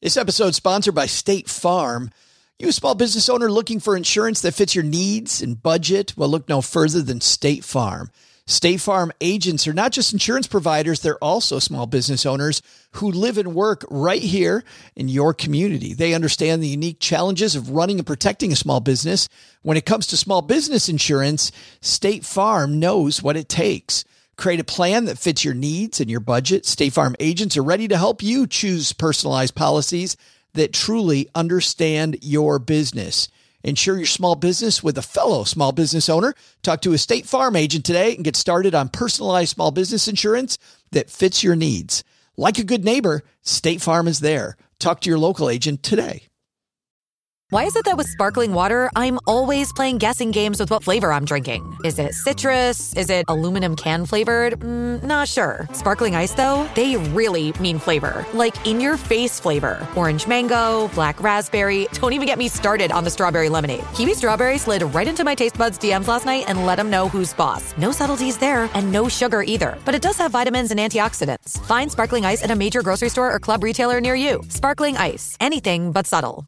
This episode is sponsored by State Farm. You a small business owner looking for insurance that fits your needs and budget? Well, look no further than State Farm. State Farm agents are not just insurance providers, they're also small business owners who live and work right here in your community. They understand the unique challenges of running and protecting a small business. When it comes to small business insurance, State Farm knows what it takes. Create a plan that fits your needs and your budget. State Farm agents are ready to help you choose personalized policies that truly understand your business. Insure your small business with a fellow small business owner. Talk to a State Farm agent today and get started on personalized small business insurance that fits your needs. Like a good neighbor, State Farm is there. Talk to your local agent today. Why is it that with sparkling water, I'm always playing guessing games with what flavor I'm drinking? Is it citrus? Is it aluminum can flavored? Not sure. Sparkling ice, though, they really mean flavor. Like in-your-face flavor. Orange mango, black raspberry. Don't even get me started on the strawberry lemonade. Kiwi strawberry slid right into my taste buds DMs last night and let them know who's boss. No subtleties there and no sugar either. But it does have vitamins and antioxidants. Find sparkling ice at a major grocery store or club retailer near you. Sparkling ice. Anything but subtle.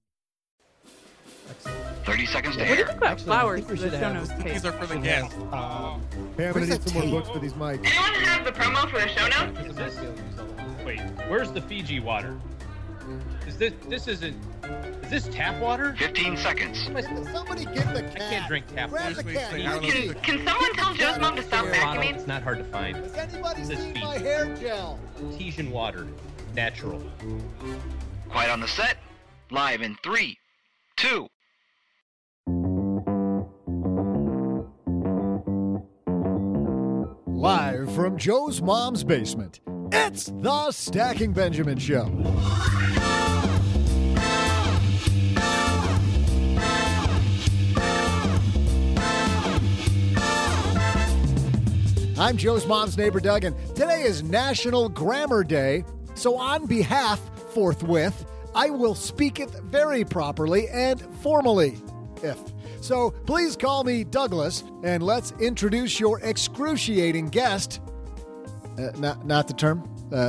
30 seconds to What do you air. think about flowers for the show notes page? These are for the guests. Hey, I'm gonna need some more books for these mics. Anyone have the promo for the show notes? Is this? Wait, where's the Fiji water? Is this tap water? 15 seconds. Somebody get the cat. I can't drink tap Grab water. the cat. Can someone tell Joe's mom to stop vacuuming? It's not hard to find. Has anybody This seen Fiji. my hair gel? Artesian water. Natural. Quiet on the set. Live in 3, 2. Live from Joe's mom's basement, it's the Stacking Benjamin Show. I'm Joe's mom's neighbor, Doug, and today is National Grammar Day. So on behalf, forthwith, I will speak it very properly and formally, if. So please call me Douglas, and let's introduce your excruciating guest. Not the term.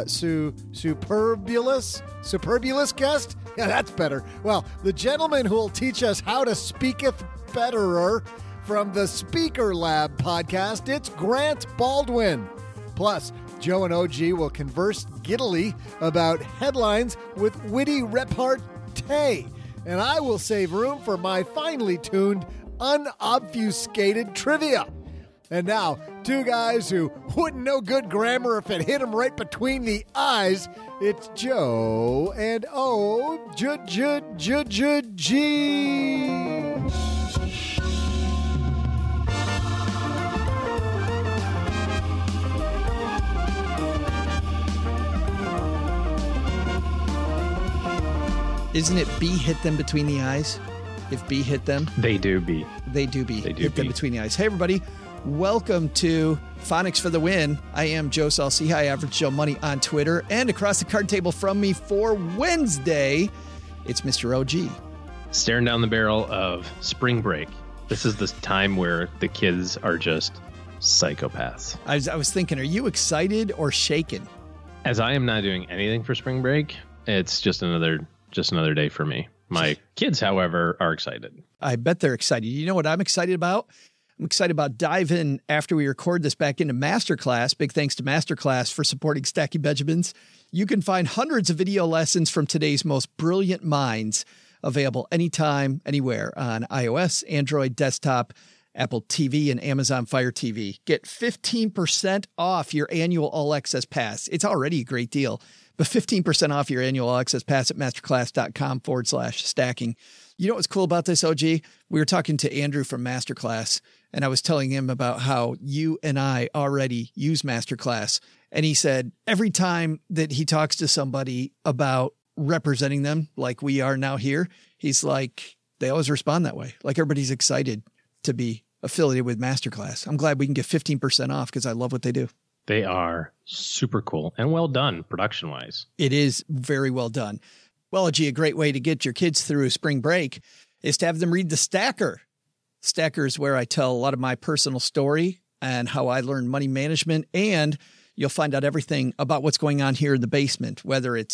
Superbulous guest? Yeah, that's better. Well, the gentleman who will teach us how to speaketh betterer from the Speaker Lab podcast, it's Grant Baldwin. Plus, Joe and OG will converse giddily about headlines with witty repartee. And I will save room for my finely tuned, unobfuscated trivia. And now, two guys who wouldn't know good grammar if it hit them right between the eyes. It's Joe and G. Isn't it B hit them between the eyes? If B hit them? They do be. They do be. They do hit them be. between the eyes. Hey, everybody. Welcome to Phonics for the Win. I am Joe Salciha, Average Joe Money on Twitter. And across the card table from me for Wednesday, it's Mr. OG. Staring down the barrel of spring break. This is the time where the kids are just psychopaths. I was thinking, are you excited or shaken? As I am not doing anything for spring break, it's just another day for me. My kids, however, are excited. I bet they're excited. You know what I'm excited about? I'm excited about diving after we record this back into Masterclass. Big thanks to Masterclass for supporting Stacking Benjamins. You can find hundreds of video lessons from today's most brilliant minds available anytime, anywhere on iOS, Android, desktop, Apple TV, and Amazon Fire TV. Get 15% off your annual All Access Pass. It's already a great deal, but 15% off your annual All Access Pass at masterclass.com/stacking. You know what's cool about this, OG? We were talking to Andrew from Masterclass, and I was telling him about how you and I already use Masterclass. And he said every time that he talks to somebody about representing them like we are now here, he's like, they always respond that way. Like everybody's excited to be affiliated with Masterclass. I'm glad we can get 15% off because I love what they do. They are super cool and well done production-wise. It is very well done. Well, gee, a great way to get your kids through spring break is to have them read The Stacker. Stacker is where I tell a lot of my personal story and how I learned money management, and you'll find out everything about what's going on here in the basement, whether it's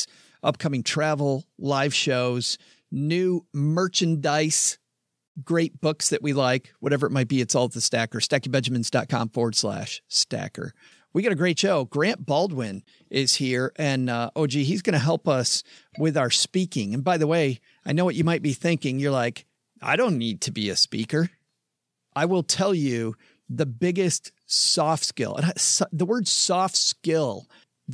upcoming travel, live shows, new merchandise, great books that we like, whatever it might be. It's all at the Stacker, StackyBenjamins.com/Stacker. We got a great show. Grant Baldwin is here, and OG, he's going to help us with our speaking. And by the way, I know what you might be thinking. You're like, I don't need to be a speaker. I will tell you the biggest soft skill. The word soft skill,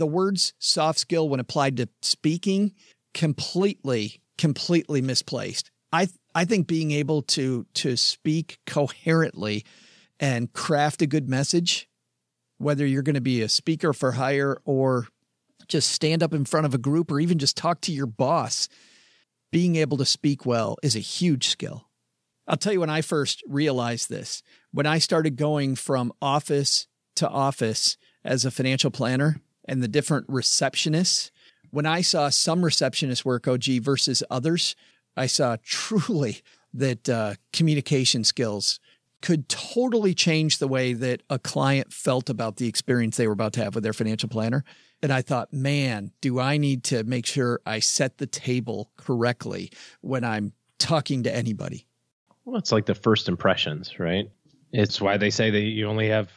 when applied to speaking, completely misplaced. I think being able to speak coherently and craft a good message, whether you're going to be a speaker for hire or just stand up in front of a group or even just talk to your boss, being able to speak well is a huge skill. I'll tell you when I first realized this, when I started going from office to office as a financial planner and the different receptionists, when I saw some receptionist work, OG, versus others, I saw truly that communication skills could totally change the way that a client felt about the experience they were about to have with their financial planner. And I thought, man, do I need to make sure I set the table correctly when I'm talking to anybody? Well, it's like the first impressions, right? It's why they say that you only have,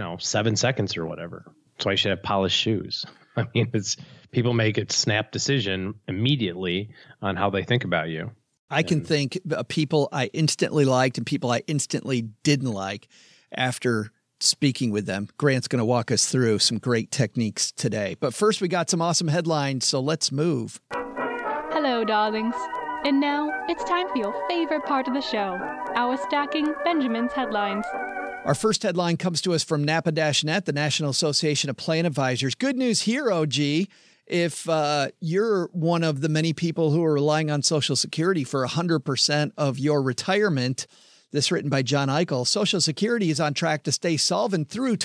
7 seconds or whatever. That's why you should have polished shoes. I mean, people make a snap decision immediately on how they think about you. I can think of people I instantly liked and people I instantly didn't like after speaking with them. Grant's going to walk us through some great techniques today. But first, we got some awesome headlines, so let's move. Hello, darlings. And now it's time for your favorite part of the show, our Stacking Benjamins headlines. Our first headline comes to us from NAPA-Net, the National Association of Plan Advisors. Good news here, OG. If you're one of the many people who are relying on Social Security for 100% of your retirement, this written by John Eichel, Social Security is on track to stay solvent through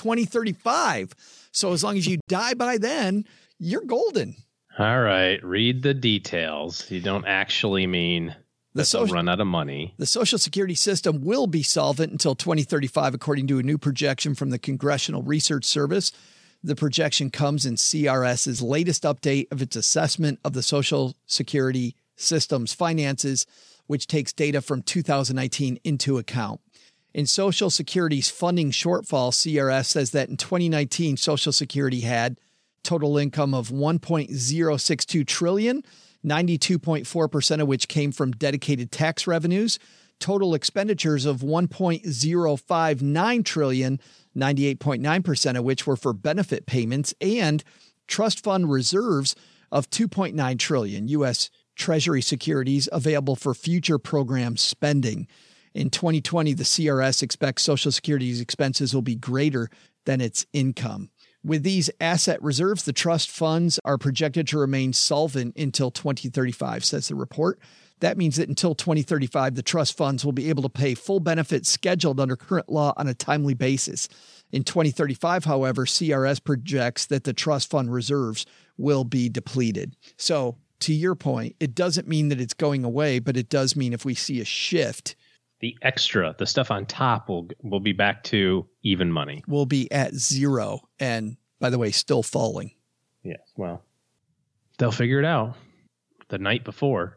2035. So as long as you die by then, you're golden. All right. Read the details. You don't actually mean they'll run out of money. The Social Security system will be solvent until 2035, according to a new projection from the Congressional Research Service. The projection comes in CRS's latest update of its assessment of the Social Security system's finances, which takes data from 2019 into account. In Social Security's funding shortfall, CRS says that in 2019, Social Security had total income of $1.062 trillion, 92.4% of which came from dedicated tax revenues, total expenditures of $1.059 trillion, 98.9% of which were for benefit payments, and trust fund reserves of $2.9 trillion, U.S. Treasury securities available for future program spending. In 2020, the CRS expects Social Security's expenses will be greater than its income. With these asset reserves, the trust funds are projected to remain solvent until 2035, says the report. That means that until 2035, the trust funds will be able to pay full benefits scheduled under current law on a timely basis. In 2035, however, CRS projects that the trust fund reserves will be depleted. So, to your point, it doesn't mean that it's going away, but it does mean if we see a shift, the extra, the stuff on top will be back to even money. Will be at zero. And by the way, still falling. Yes. Well, they'll figure it out the night before.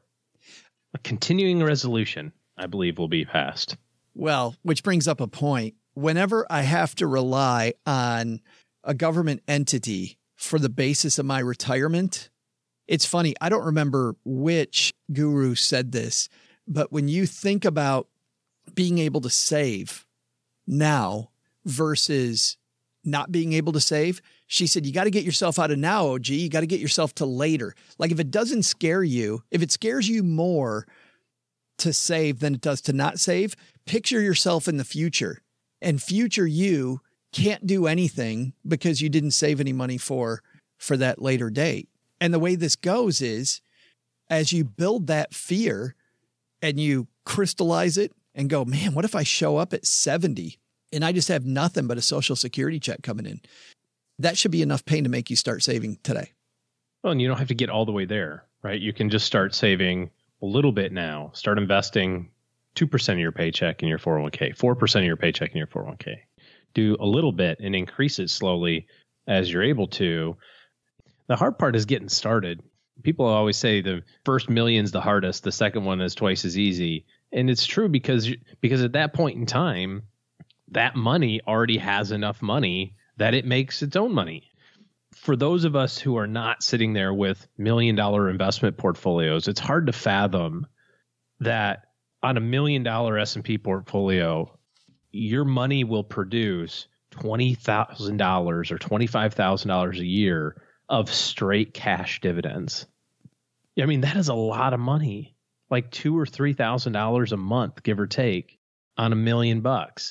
A continuing resolution, I believe, will be passed. Well, which brings up a point. Whenever I have to rely on a government entity for the basis of my retirement, it's funny. I don't remember which guru said this, but when you think about being able to save now versus not being able to save, she said, you got to get yourself out of now, OG. You got to get yourself to later. Like if it doesn't scare you, if it scares you more to save than it does to not save, picture yourself in the future. And future you can't do anything because you didn't save any money for that later date. And the way this goes is as you build that fear and you crystallize it and go, man, what if I show up at 70 and I just have nothing but a Social Security check coming in? That should be enough pain to make you start saving today. Well, and you don't have to get all the way there, right? You can just start saving a little bit now. Start investing 2% of your paycheck in your 401k, 4% of your paycheck in your 401k. Do a little bit and increase it slowly as you're able to. The hard part is getting started. People always say the first million's the hardest, the second one is twice as easy. And it's true because at that point in time, that money already has enough money that it makes its own money. For those of us who are not sitting there with $1 million investment portfolios, it's hard to fathom that on $1 million S&P portfolio, your money will produce $20,000 or $25,000 a year of straight cash dividends. I mean, that is a lot of money, like $2,000 or $3,000 a month, give or take, on $1 million.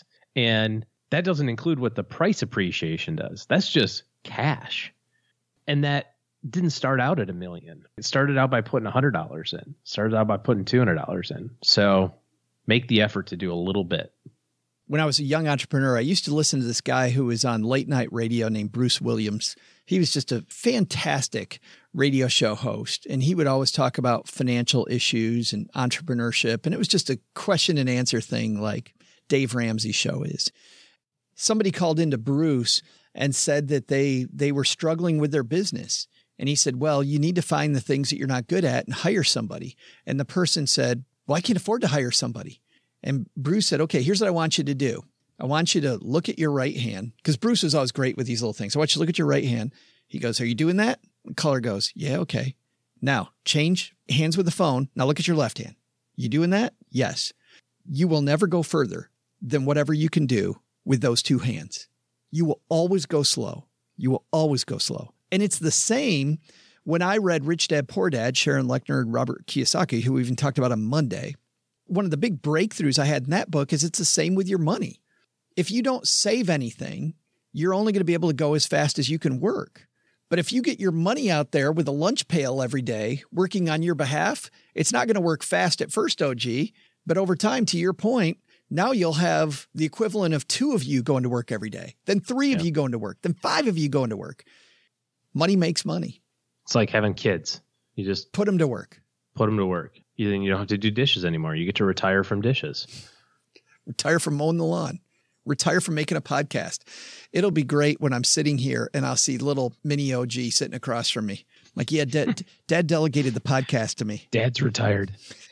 And that doesn't include what the price appreciation does. That's just cash. And that didn't start out at $1 million. It started out by putting $100 in, started out by putting $200 in. So make the effort to do a little bit. When I was a young entrepreneur, I used to listen to this guy who was on late night radio named Bruce Williams. He was just a fantastic radio show host, and he would always talk about financial issues and entrepreneurship. And it was just a question and answer thing like Dave Ramsey's show is. Somebody called into Bruce and said that they were struggling with their business. And he said, well, you need to find the things that you're not good at and hire somebody. And the person said, well, I can't afford to hire somebody. And Bruce said, okay, here's what I want you to do. I want you to look at your right hand, because Bruce was always great with these little things. I want you to look at your right hand. He goes, are you doing that? The caller goes, yeah, okay. Now change hands with the phone. Now look at your left hand. You doing that? Yes. You will never go further than whatever you can do with those two hands. You will always go slow. You will always go slow. And it's the same when I read Rich Dad, Poor Dad, Sharon Lechner and Robert Kiyosaki, who we even talked about on Monday. One of the big breakthroughs I had in that book is it's the same with your money. If you don't save anything, you're only going to be able to go as fast as you can work. But if you get your money out there with a lunch pail every day working on your behalf, it's not going to work fast at first, OG. But over time, to your point, now you'll have the equivalent of 2 of you going to work every day, then 3 of you going to work, then 5 of you going to work. Money makes money. It's like having kids. You just put them to work. Put them to work. Then you don't have to do dishes anymore. You get to retire from dishes. Retire from mowing the lawn. Retire from making a podcast. It'll be great when I'm sitting here and I'll see little mini OG sitting across from me. Like, yeah, Dad delegated the podcast to me. Dad's retired.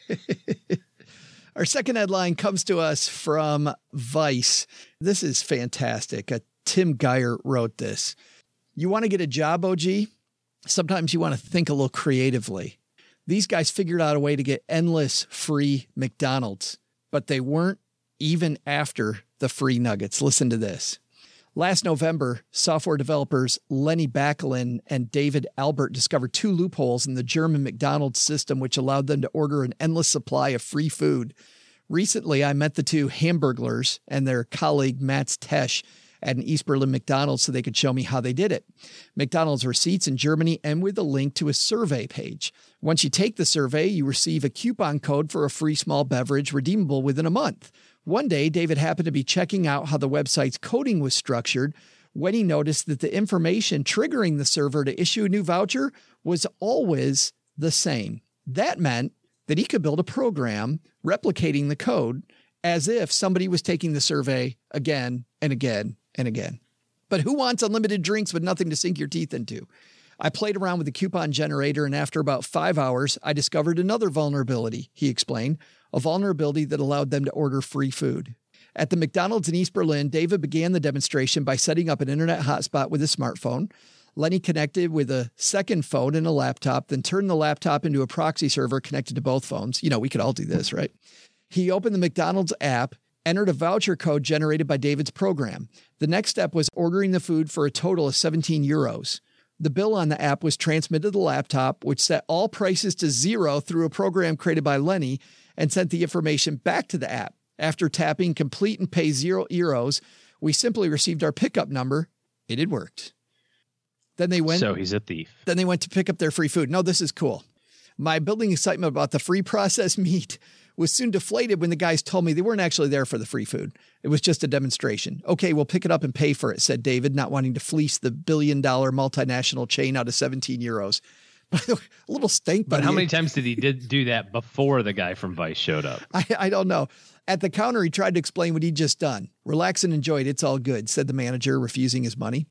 Our second headline comes to us from Vice. This is fantastic. Tim Geyer wrote this. You want to get a job, OG? Sometimes you want to think a little creatively. These guys figured out a way to get endless free McDonald's, but they weren't even after the free nuggets. Listen to this. Last November, software developers Lenny Backlin and David Albert discovered 2 loopholes in the German McDonald's system, which allowed them to order an endless supply of free food. Recently, I met the 2 Hamburglers and their colleague Mats Tesch at an East Berlin McDonald's so they could show me how they did it. McDonald's receipts in Germany and with a link to a survey page. Once you take the survey, you receive a coupon code for a free small beverage redeemable within a month. One day, David happened to be checking out how the website's coding was structured when he noticed that the information triggering the server to issue a new voucher was always the same. That meant that he could build a program replicating the code as if somebody was taking the survey again and again and again. But who wants unlimited drinks with nothing to sink your teeth into? I played around with the coupon generator, and after about 5 hours, I discovered another vulnerability, he explained, a vulnerability that allowed them to order free food. At the McDonald's in East Berlin, David began the demonstration by setting up an internet hotspot with a smartphone. Lenny connected with a second phone and a laptop, then turned the laptop into a proxy server connected to both phones. You know, we could all do this, right? He opened the McDonald's app, entered a voucher code generated by David's program. The next step was ordering the food for a total of 17 euros. The bill on the app was transmitted to the laptop, which set all prices to 0 through a program created by Lenny and sent the information back to the app. After tapping complete and pay 0 euros, we simply received our pickup number. It had worked. Then they went. So he's a thief. Then they went to pick up their free food. No, this is cool. My building excitement about the free processed meat was soon deflated when the guys told me they weren't actually there for the free food. It was just a demonstration. Okay, we'll pick it up and pay for it, said David, not wanting to fleece the billion-dollar multinational chain out of 17 euros. By the way, a little stink. But how many times did he do that before the guy from Vice showed up? I don't know. At the counter, he tried to explain what he'd just done. Relax and enjoy it. It's all good, said the manager, refusing his money.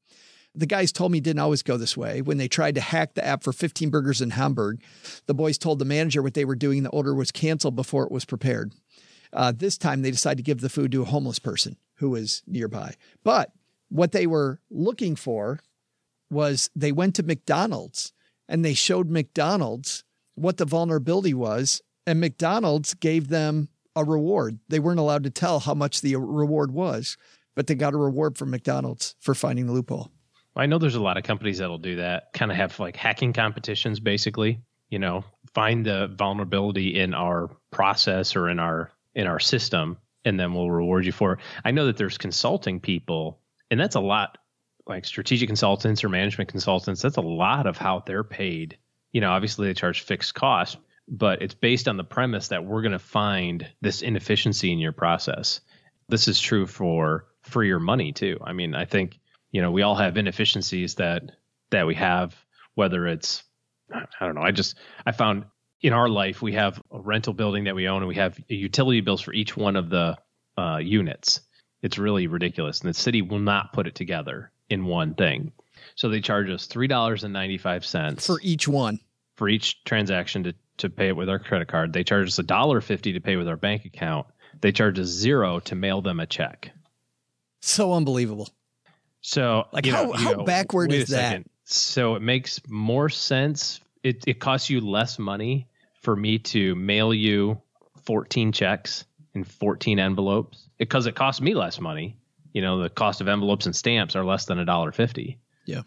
The guys told me it didn't always go this way. When they tried to hack the app for 15 burgers in Hamburg, the boys told the manager what they were doing. The order was canceled before it was prepared. This time they decided to give the food to a homeless person who was nearby. But what they were looking for was they went to McDonald's and they showed McDonald's what the vulnerability was. And McDonald's gave them a reward. They weren't allowed to tell how much the reward was, but they got a reward from McDonald's for finding the loophole. I know there's a lot of companies that'll do that, kind of have like hacking competitions, basically, find the vulnerability in our process or in our system, and then we'll reward you for it. I know that there's consulting people, and that's a lot, like strategic consultants or management consultants. That's a lot of how they're paid. Obviously they charge fixed costs, but it's based on the premise that we're going to find this inefficiency in your process. This is true for your money too. I mean, I think, we all have inefficiencies that we have, whether it's, I don't know. I found in our life, we have a rental building that we own and we have utility bills for each one of the units. It's really ridiculous. And the city will not put it together in one thing. So they charge us $3.95 for each one, for each transaction to pay it with our credit card. They charge us $1.50 to pay with our bank account. They charge us $0 to mail them a check. So unbelievable. So how backward is that? Second. So it makes more sense. It costs you less money for me to mail you 14 checks in 14 envelopes because it costs me less money. The cost of envelopes and stamps are less than $1.50. Yeah.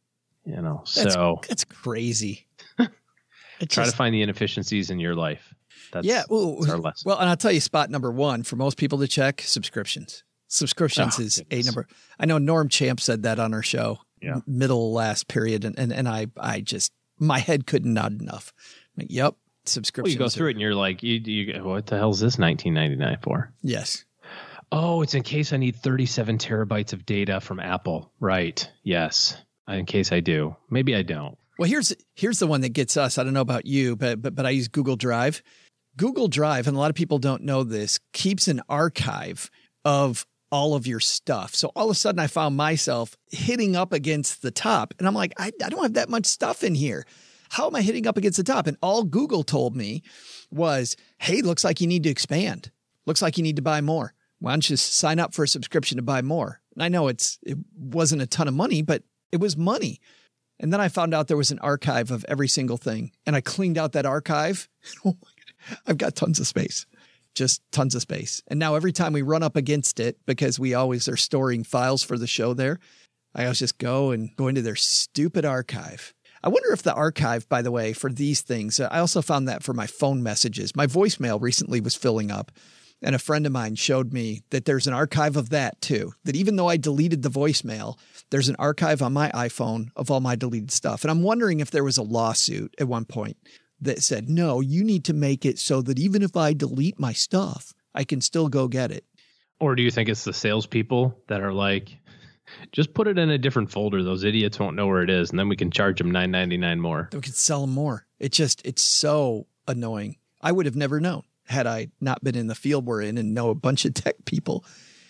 So it's crazy. Try to find the inefficiencies in your life. That's our lesson. Well, and I'll tell you, spot number one for most people to check: subscriptions. Subscriptions is a number. I know Norm Champ said that on our show, middle last period, and I just, my head couldn't nod enough. I'm like, yep, subscriptions. Well, you go through it and you're like, you what the hell is this $19.99 for? Yes. Oh, it's in case I need 37 terabytes of data from Apple. Right. Yes. In case I do. Maybe I don't. Well, here's the one that gets us. I don't know about you, but I use Google Drive. Google Drive, and a lot of people don't know this, keeps an archive of all of your stuff. So all of a sudden I found myself hitting up against the top, and I'm like, I don't have that much stuff in here. How am I hitting up against the top? And all Google told me was, hey, looks like you need to expand. Looks like you need to buy more. Why don't you sign up for a subscription to buy more? And I know it wasn't a ton of money, but it was money. And then I found out there was an archive of every single thing. And I cleaned out that archive. Oh my God, I've got tons of space. Just tons of space. And now every time we run up against it, because we always are storing files for the show there, I always just go into their stupid archive. I wonder if the archive, by the way, for these things, I also found that for my phone messages. My voicemail recently was filling up, and a friend of mine showed me that there's an archive of that too, that even though I deleted the voicemail, there's an archive on my iPhone of all my deleted stuff. And I'm wondering if there was a lawsuit at one point that said, no, you need to make it so that even if I delete my stuff, I can still go get it. Or do you think it's the salespeople that are like, just put it in a different folder. Those idiots won't know where it is. And then we can charge them $9.99 more. We could sell them more. It's so annoying. I would have never known had I not been in the field we're in and know a bunch of tech people.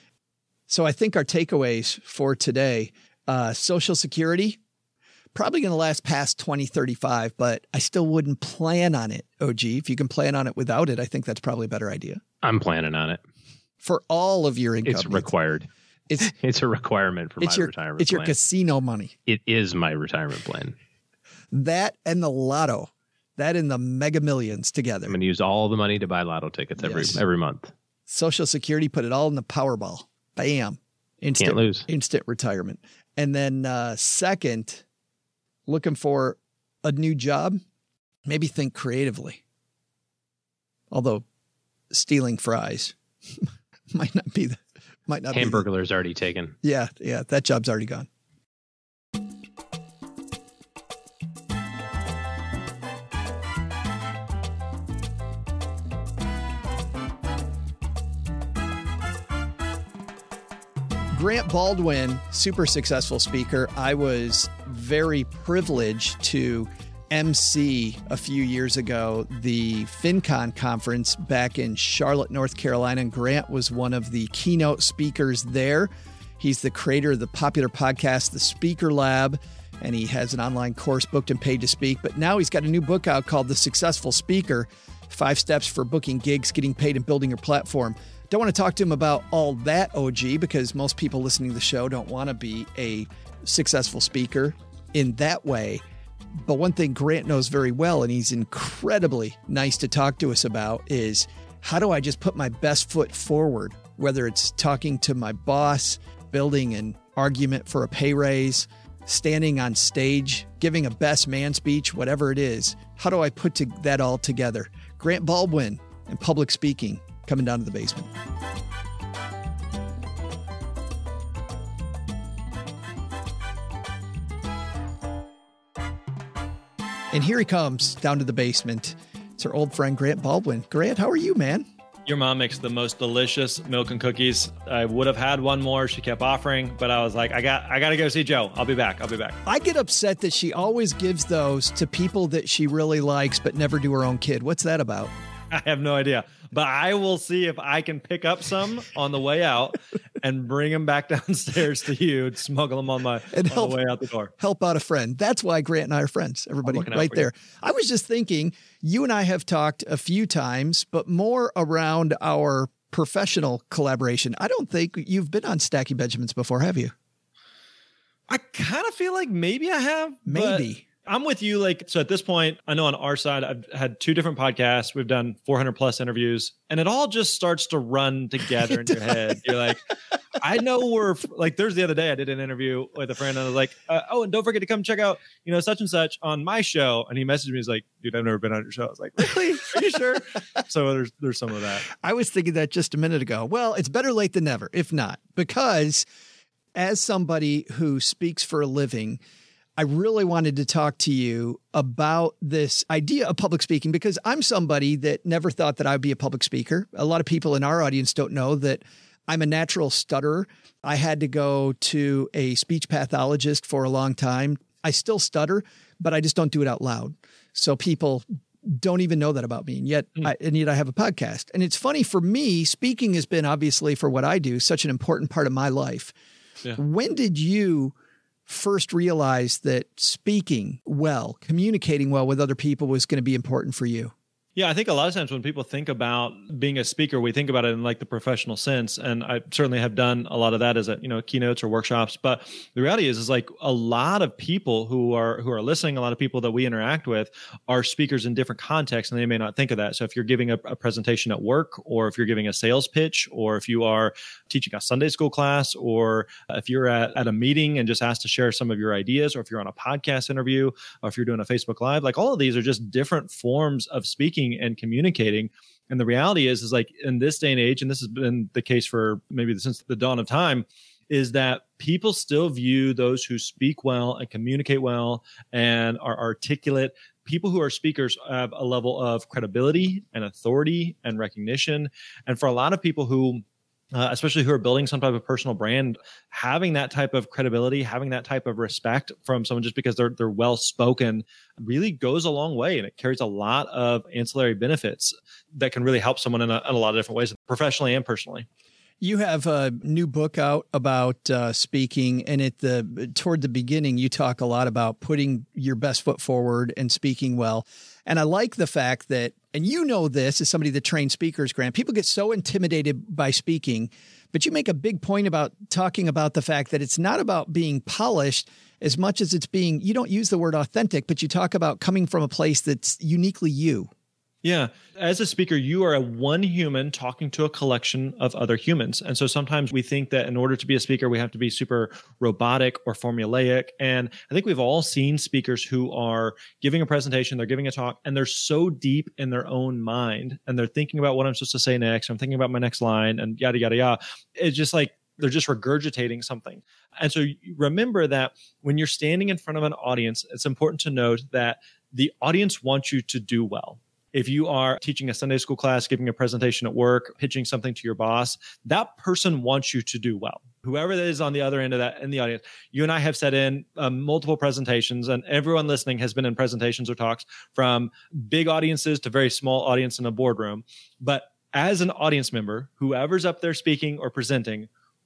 So I think our takeaways for today, Social Security, probably going to last past 2035, but I still wouldn't plan on it, OG. If you can plan on it without it, I think that's probably a better idea. I'm planning on it. For all of your income. It's required. It's a requirement for my retirement plan. It's your casino money. It is my retirement plan. That and the lotto. That and the Mega Millions together. I'm going to use all the money to buy lotto tickets every month. Social Security, put it all in the Powerball. Bam. Can't lose. Instant retirement. And then second, looking for a new job, maybe think creatively. Although stealing fries might not be Hamburglar's already taken. Yeah, that job's already gone. Grant Baldwin, super successful speaker. I was very privileged to MC a few years ago the FinCon conference back in Charlotte, North Carolina. And Grant was one of the keynote speakers there. He's the creator of the popular podcast, The Speaker Lab, and he has an online course, Booked and Paid to Speak. But now he's got a new book out called The Successful Speaker, 5 Steps for Booking Gigs, Getting Paid, and Building Your Platform. Don't want to talk to him about all that, OG, because most people listening to the show don't want to be a successful speaker in that way. But one thing Grant knows very well, and he's incredibly nice to talk to us about, is how do I just put my best foot forward, whether it's talking to my boss, building an argument for a pay raise, standing on stage, giving a best man speech, whatever it is. How do I put that all together? Grant Baldwin and public speaking coming down to the basement. And here he comes down to the basement. It's our old friend, Grant Baldwin. Grant, how are you, man? Your mom makes the most delicious milk and cookies. I would have had one more. She kept offering, but I was like, I got to go see Joe. I'll be back. I get upset that she always gives those to people that she really likes, but never do her own kid. What's that about? I have no idea, but I will see if I can pick up some on the way out and bring them back downstairs to you and smuggle them on the way out the door. Help out a friend. That's why Grant and I are friends. Everybody right there. I was just thinking, you and I have talked a few times, but more around our professional collaboration. I don't think you've been on Stacking Benjamins before, have you? I kind of feel like maybe I have. Maybe. I'm with you. So at this point, I know on our side, I've had 2 different podcasts. We've done 400 plus interviews, and it all just starts to run together in your head. You're like, I know there's the other day I did an interview with a friend, and I was like, oh, and don't forget to come check out, such and such on my show. And he messaged me. He's like, dude, I've never been on your show. I was like, really? Are you sure? So there's some of that. I was thinking that just a minute ago. Well, it's better late than never, if not, because as somebody who speaks for a living, I really wanted to talk to you about this idea of public speaking, because I'm somebody that never thought that I'd be a public speaker. A lot of people in our audience don't know that I'm a natural stutterer. I had to go to a speech pathologist for a long time. I still stutter, but I just don't do it out loud. So people don't even know that about me. And yet I have a podcast. And it's funny for me, speaking has been obviously, for what I do, such an important part of my life. Yeah. When did you first realized that speaking well, communicating well with other people was going to be important for you? Yeah, I think a lot of times when people think about being a speaker, we think about it in the professional sense. And I certainly have done a lot of that as keynotes or workshops. But the reality is a lot of people who are listening, a lot of people that we interact with are speakers in different contexts, and they may not think of that. So if you're giving a presentation at work, or if you're giving a sales pitch, or if you are teaching a Sunday school class, or if you're at a meeting and just asked to share some of your ideas, or if you're on a podcast interview, or if you're doing a Facebook Live, all of these are just different forms of speaking and communicating. And the reality is in this day and age, and this has been the case for maybe since the dawn of time, is that people still view those who speak well and communicate well and are articulate. People who are speakers have a level of credibility and authority and recognition. And for a lot of people who especially who are building some type of personal brand, having that type of credibility, having that type of respect from someone just because they're well spoken really goes a long way, and it carries a lot of ancillary benefits that can really help someone in a lot of different ways, professionally and personally. You have a new book out about speaking, and toward the beginning, you talk a lot about putting your best foot forward and speaking well. And I like the fact that, and you know this as somebody that trains speakers, Grant, people get so intimidated by speaking, but you make a big point about talking about the fact that it's not about being polished as much as it's being, you don't use the word authentic, but you talk about coming from a place that's uniquely you. Yeah. As a speaker, you are one human talking to a collection of other humans. And so sometimes we think that in order to be a speaker, we have to be super robotic or formulaic. And I think we've all seen speakers who are giving a presentation, they're giving a talk, and they're so deep in their own mind, and they're thinking about what I'm supposed to say next. I'm thinking about my next line and yada, yada, yada. It's just they're just regurgitating something. And so remember that when you're standing in front of an audience, it's important to note that the audience wants you to do well. If you are teaching a Sunday school class, giving a presentation at work, pitching something to your boss, that person wants you to do well. Whoever that is on the other end of that in the audience, you and I have set in multiple presentations, and everyone listening has been in presentations or talks from big audiences to very small audience in a boardroom. But as an audience member, whoever's up there speaking or presenting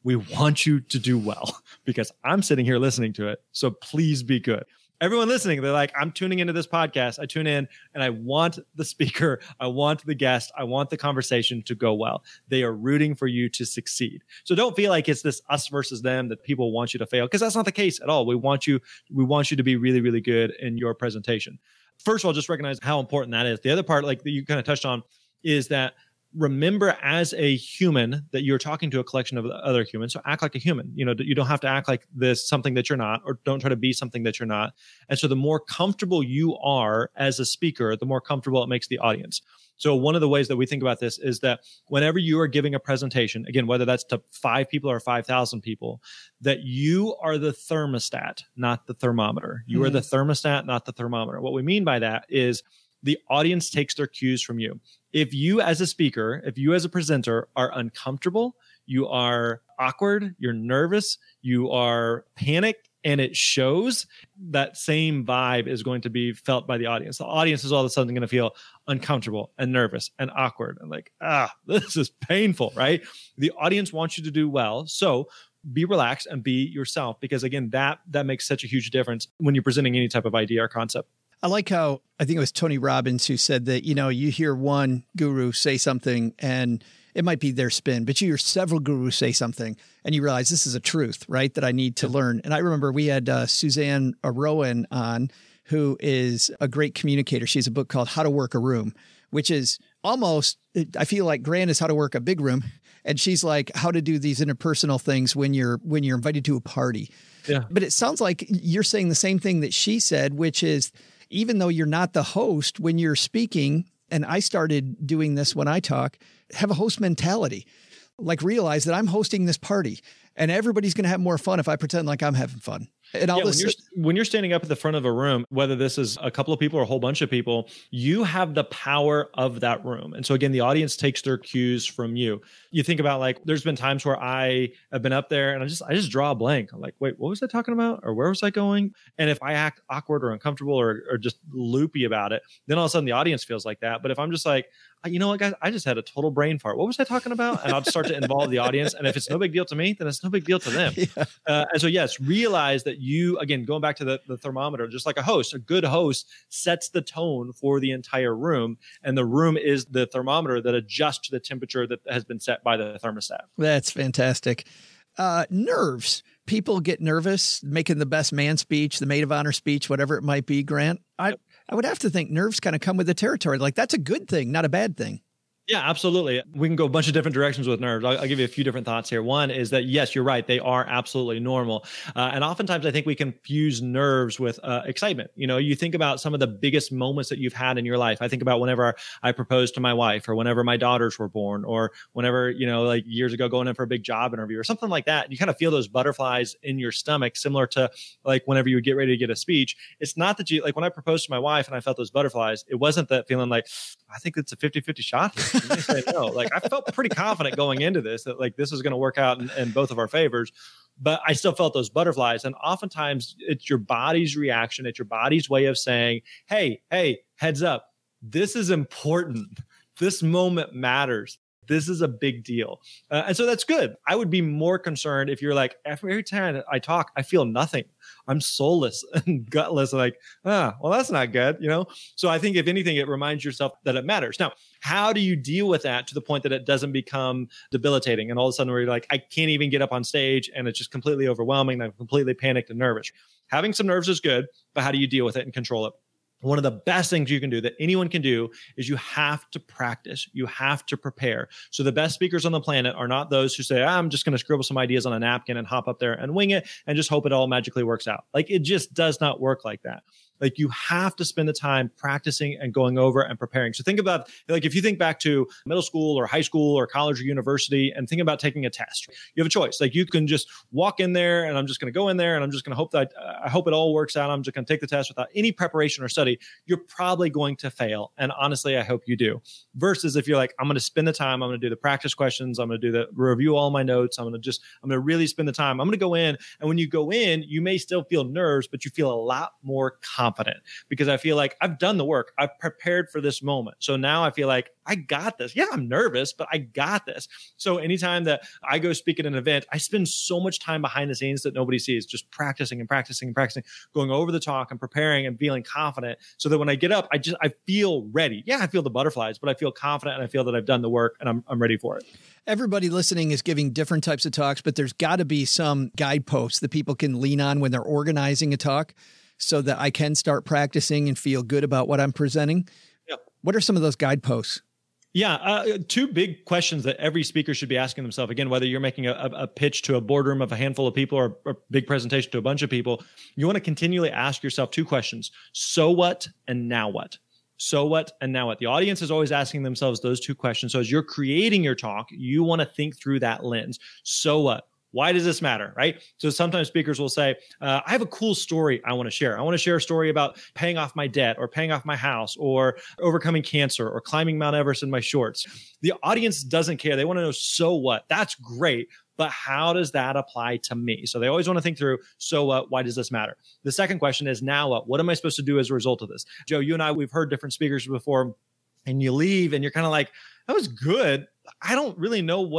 we want you to do well because I'm sitting here listening to it. So please be good. Everyone listening, they're like, I'm tuning into this podcast. I tune in and I want the speaker, I want the guest, I want the conversation to go well. They are rooting for you to succeed. So don't feel like it's this us versus them, that people want you to fail, because that's not the case at all. We want you to be really, really good in your presentation. First of all, just recognize how important that is. The other part, like that you kind of touched on, is that remember as a human that you're talking to a collection of other humans. So act like a human. You don't have to act like this, something that you're not, or don't try to be something that you're not. And so the more comfortable you are as a speaker, the more comfortable it makes the audience. So one of the ways that we think about this is that whenever you are giving a presentation, again, whether that's to 5 people or 5,000 people, that you are the thermostat, not the thermometer. You are the thermostat, not the thermometer. What we mean by that is the audience takes their cues from you. If you as a speaker, if you as a presenter are uncomfortable, you are awkward, you're nervous, you are panicked, and it shows, that same vibe is going to be felt by the audience. The audience is all of a sudden going to feel uncomfortable and nervous and awkward and like, this is painful, right? The audience wants you to do well. So be relaxed and be yourself, because again, that makes such a huge difference when you're presenting any type of idea or concept. I like how, I think it was Tony Robbins who said that, you hear one guru say something and it might be their spin, but you hear several gurus say something and you realize this is a truth, right? That I need to learn. And I remember we had Suzanne Rowan on, who is a great communicator. She has a book called How to Work a Room, which is almost, I feel like Grant is how to work a big room. And she's like how to do these interpersonal things when you're invited to a party. Yeah. But it sounds like you're saying the same thing that she said, which is, even though you're not the host when you're speaking, and I started doing this when I talk, have a host mentality. Like realize that I'm hosting this party and everybody's going to have more fun if I pretend like I'm having fun. And all when you're standing up at the front of a room, whether this is a couple of people or a whole bunch of people, you have the power of that room. And so again, the audience takes their cues from you. You think about, like, there's been times where I have been up there and I just draw a blank. I'm like, wait, what was I talking about? Or where was I going? And if I act awkward or uncomfortable or just loopy about it, then all of a sudden the audience feels like that. But if I'm just like, you know what, guys, I just had a total brain fart. What was I talking about? And I'll start to involve the audience. And if it's no big deal to me, then it's no big deal to them. Yeah. And so, yes, realize that you, again, going back to the thermometer, just like a good host sets the tone for the entire room. And the room is the thermometer that adjusts to the temperature that has been set by the thermostat. That's fantastic. Nerves. People get nervous making the best man speech, the maid of honor speech, whatever it might be, Grant. I would have to think nerves kind of come with the territory. Like, that's a good thing, not a bad thing. Yeah, absolutely. We can go a bunch of different directions with nerves. I'll give you a few different thoughts here. One is that, yes, you're right. They are absolutely normal. And oftentimes I think we confuse nerves with excitement. You think about some of the biggest moments that you've had in your life. I think about whenever I proposed to my wife, or whenever my daughters were born, or whenever, like years ago going in for a big job interview or something like that. You kind of feel those butterflies in your stomach, similar to like whenever you would get ready to get a speech. It's not that like when I proposed to my wife and I felt those butterflies, it wasn't that feeling like, I think it's a 50-50 shot here. Say no. Like, I felt pretty confident going into this that like this is going to work out in both of our favors, but I still felt those butterflies. And oftentimes it's your body's reaction. It's your body's way of saying, hey, heads up. This is important. This moment matters. This is a big deal. And so that's good. I would be more concerned if you're like, every time I talk, I feel nothing. I'm soulless and gutless. Like, well, that's not good, So I think if anything, it reminds yourself that it matters. Now, how do you deal with that to the point that it doesn't become debilitating? And all of a sudden where you're like, I can't even get up on stage and it's just completely overwhelming. I'm completely panicked and nervous. Having some nerves is good, but how do you deal with it and control it? One of the best things you can do, that anyone can do, is you have to practice. You have to prepare. So the best speakers on the planet are not those who say, I'm just going to scribble some ideas on a napkin and hop up there and wing it and just hope it all magically works out. Like, it just does not work like that. Like, you have to spend the time practicing and going over and preparing. So think about, like, if you think back to middle school or high school or college or university and think about taking a test, you have a choice. Like, you can just walk in there and I'm just going to go in there and I'm just going to hope that I hope it all works out. I'm just going to take the test without any preparation or study. You're probably going to fail. And honestly, I hope you do. Versus if you're like, I'm going to spend the time, I'm going to do the practice questions, I'm going to do the review all my notes, I'm going to really spend the time. I'm going to go in. And when you go in, you may still feel nerves, but you feel a lot more confident. confident because I feel like I've done the work. I've prepared for this moment. So now I feel like I got this. Yeah, I'm nervous, but I got this. So anytime that I go speak at an event, I spend so much time behind the scenes that nobody sees, just practicing and practicing and practicing, going over the talk and preparing and feeling confident so that when I get up, I feel ready. Yeah, I feel the butterflies, but I feel confident and I feel that I've done the work and I'm ready for it. Everybody listening is giving different types of talks, but there's got to be some guideposts that people can lean on when they're organizing a talk so that I can start practicing and feel good about what I'm presenting. Yeah. What are some of those guideposts? Yeah, two big questions that every speaker should be asking themselves. Again, whether you're making a pitch to a boardroom of a handful of people or a big presentation to a bunch of people, you want to continually ask yourself two questions. So what and now what? So what and now what? The audience is always asking themselves those two questions. So as you're creating your talk, you want to think through that lens. So what? Why does this matter, right? So sometimes speakers will say, I have a cool story I want to share. I want to share a story about paying off my debt or paying off my house or overcoming cancer or climbing Mount Everest in my shorts. The audience doesn't care. They want to know, so what? That's great. But how does that apply to me? So they always want to think through, so what? Why does this matter? The second question is, now what? What am I supposed to do as a result of this? Joe, you and I, we've heard different speakers before, and you leave and you're kind of like, that was good. I don't really know what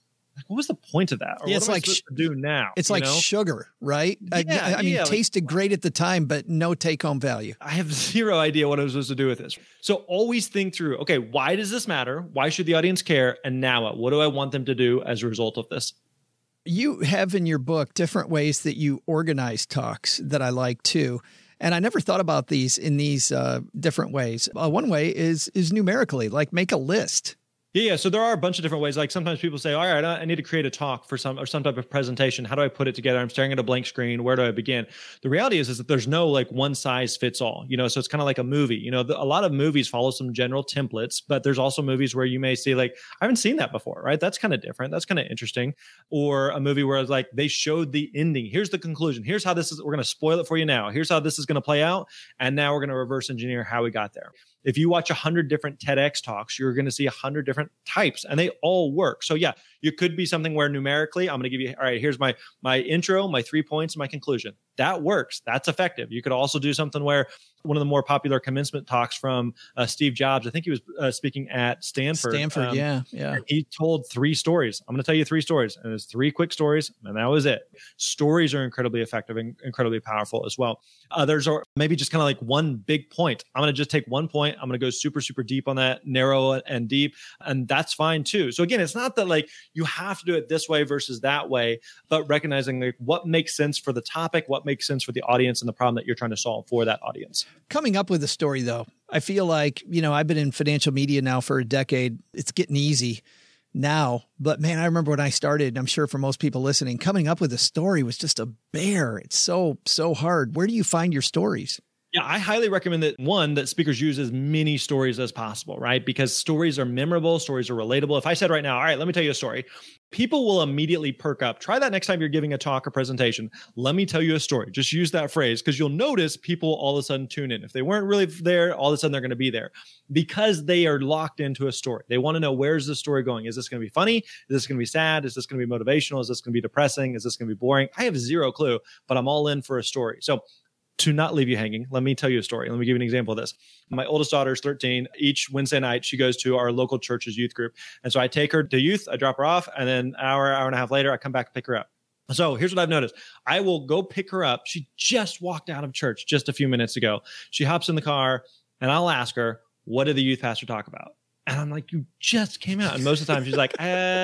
was the point of that? Or yeah, what am I supposed to do now? It's like sugar, right? Yeah, I mean, tasted great at the time, but no take-home value. I have zero idea what I was supposed to do with this. So always think through, okay, why does this matter? Why should the audience care? And now what? What do I want them to do as a result of this? You have in your book different ways that you organize talks that I like too. And I never thought about these in these different ways. One way is numerically, like make a list. Yeah. So there are a bunch of different ways. Like sometimes people say, all right, I need to create a talk for some type of presentation. How do I put it together? I'm staring at a blank screen. Where do I begin? The reality is that there's no like one size fits all, so it's kind of like a movie, a lot of movies follow some general templates, but there's also movies where you may see like, I haven't seen that before, right? That's kind of different. That's kind of interesting. Or a movie where it's like, they showed the ending. Here's the conclusion. Here's how this is. We're going to spoil it for you now. Here's how this is going to play out. And now we're going to reverse engineer how we got there. If you watch 100 different TEDx talks, you're going to see 100 different types and they all work. So yeah, you could be something where numerically, I'm going to give you, all right, here's my intro, my 3 points, my conclusion. That works. That's effective. You could also do something where one of the more popular commencement talks from Steve Jobs, I think he was speaking at Stanford. Yeah. He told 3 stories. I'm going to tell you 3 stories, and it's 3 quick stories, and that was it. Stories are incredibly effective and incredibly powerful as well. Others are maybe just kind of like one big point. I'm going to just take one point. I'm going to go super, super deep on that, narrow and deep, and that's fine too. So again, it's not that like you have to do it this way versus that way, but recognizing like what makes sense for the topic, what makes sense for the audience and the problem that you're trying to solve for that audience. Coming up with a story, though, I feel like, I've been in financial media now for a decade. It's getting easy now. But man, I remember when I started, I'm sure for most people listening, coming up with a story was just a bear. It's so hard. Where do you find your stories? Yeah, I highly recommend that speakers use as many stories as possible, right? Because stories are memorable, stories are relatable. If I said right now, all right, let me tell you a story, people will immediately perk up. Try that next time you're giving a talk or presentation. Let me tell you a story. Just use that phrase because you'll notice people all of a sudden tune in. If they weren't really there, all of a sudden they're going to be there because they are locked into a story. They want to know, where's the story going? Is this going to be funny? Is this going to be sad? Is this going to be motivational? Is this going to be depressing? Is this going to be boring? I have zero clue, but I'm all in for a story. So to not leave you hanging, let me tell you a story. Let me give you an example of this. My oldest daughter is 13. Each Wednesday night, she goes to our local church's youth group. And so I take her to youth, I drop her off, and then an hour and a half later, I come back to pick her up. So here's what I've noticed. I will go pick her up. She just walked out of church just a few minutes ago. She hops in the car, and I'll ask her, what did the youth pastor talk about? And I'm like, you just came out. And most of the time she's like,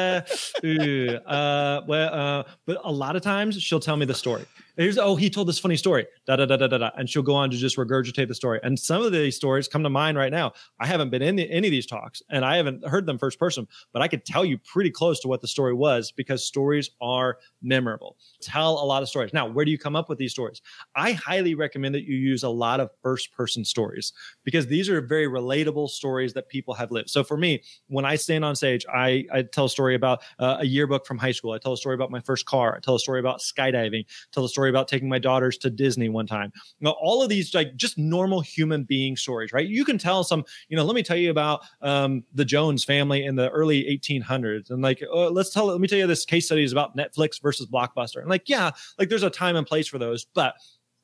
but a lot of times she'll tell me the story. He told this funny story, and she'll go on to just regurgitate the story. And some of these stories come to mind right now. I haven't been in any of these talks, and I haven't heard them first person, but I could tell you pretty close to what the story was because stories are memorable. Tell a lot of stories. Now, where do you come up with these stories? I highly recommend that you use a lot of first-person stories because these are very relatable stories that people have lived. So for me, when I stand on stage, I tell a story about a yearbook from high school. I tell a story about my first car. I tell a story about skydiving. Tell a story about taking my daughters to Disney one time. All of these like just normal human being stories, right? You can tell some, let me tell you about the Jones family in the early 1800s. And like, let me tell you this case study is about Netflix versus Blockbuster. And like, yeah, like there's a time and place for those, but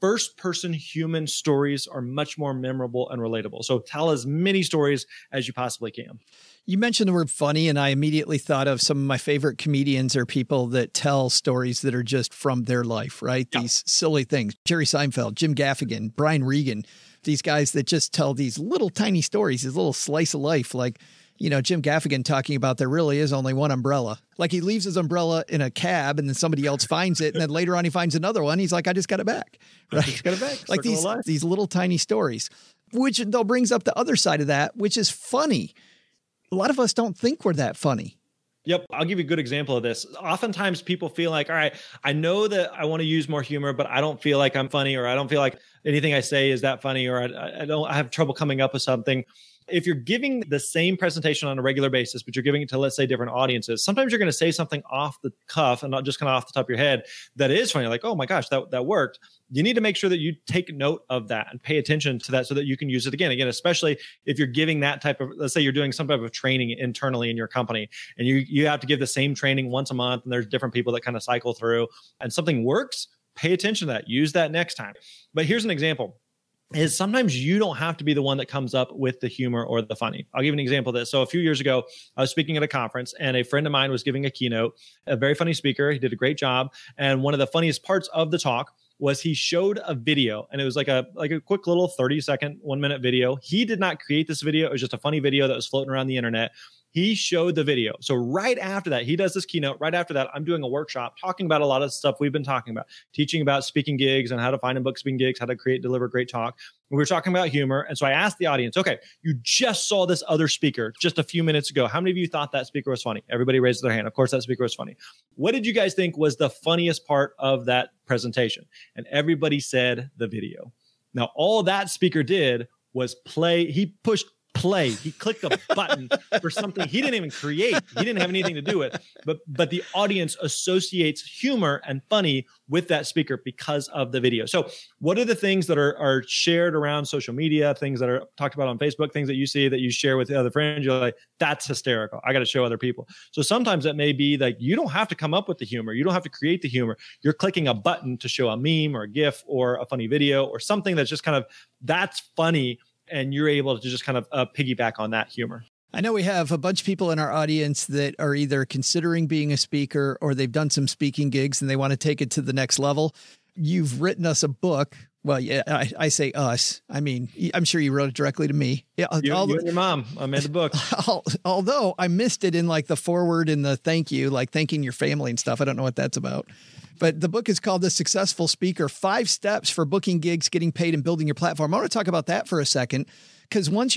first person human stories are much more memorable and relatable. So tell as many stories as you possibly can. You mentioned the word funny, and I immediately thought of some of my favorite comedians are people that tell stories that are just from their life, right? Yeah. These silly things. Jerry Seinfeld, Jim Gaffigan, Brian Regan, these guys that just tell these little tiny stories, these little slice of life. Like, you know, Jim Gaffigan talking about there really is only one umbrella. Like he leaves his umbrella in a cab and then somebody else finds it. And then later on he finds another one. He's like, I just got it back. Right? Just got it back. Like these little tiny stories, which though brings up the other side of that, which is funny. A lot of us don't think we're that funny. Yep. I'll give you a good example of this. Oftentimes people feel like, all right, I know that I want to use more humor, but I don't feel like I'm funny, or I don't feel like anything I say is that funny, or I have trouble coming up with something. If you're giving the same presentation on a regular basis, but you're giving it to, let's say, different audiences, sometimes you're going to say something off the cuff and not just kind of off the top of your head that is funny. Like, oh my gosh, that worked. You need to make sure that you take note of that and pay attention to that so that you can use it again, especially if you're giving that type of, let's say you're doing some type of training internally in your company and you have to give the same training once a month and there's different people that kind of cycle through and something works, pay attention to that. Use that next time. But here's an example. Is sometimes you don't have to be the one that comes up with the humor or the funny. I'll give you an example of this. So a few years ago, I was speaking at a conference and a friend of mine was giving a keynote, a very funny speaker. He did a great job. And one of the funniest parts of the talk was he showed a video, and it was like a quick little 30-second, 1-minute video. He did not create this video. It was just a funny video that was floating around the internet. He showed the video. So right after that, he does this keynote. Right after that, I'm doing a workshop talking about a lot of stuff we've been talking about, teaching about speaking gigs and how to find and book speaking gigs, how to create, deliver great talk. We were talking about humor. And so I asked the audience, okay, you just saw this other speaker just a few minutes ago. How many of you thought that speaker was funny? Everybody raised their hand. Of course, that speaker was funny. What did you guys think was the funniest part of that presentation? And everybody said the video. Now, all that speaker did was play. He pushed play. He clicked a button for something he didn't even create. He didn't have anything to do with, but the audience associates humor and funny with that speaker because of the video. So what are the things that are shared around social media, things that are talked about on Facebook, things that you see that you share with other friends? You're like, that's hysterical. I got to show other people. So sometimes that may be like, you don't have to come up with the humor. You don't have to create the humor. You're clicking a button to show a meme or a GIF or a funny video or something that's just kind of, that's funny. And you're able to just kind of piggyback on that humor. I know we have a bunch of people in our audience that are either considering being a speaker or they've done some speaking gigs and they want to take it to the next level. You've written us a book. Well, yeah, I say us. I mean, I'm sure you wrote it directly to me. Yeah, you and your mom. I made the book. Although I missed it in like the foreword and the thank you, like thanking your family and stuff. I don't know what that's about. But the book is called The Successful Speaker, 5 Steps for Booking Gigs, Getting Paid, and Building Your Platform. I want to talk about that for a second, because once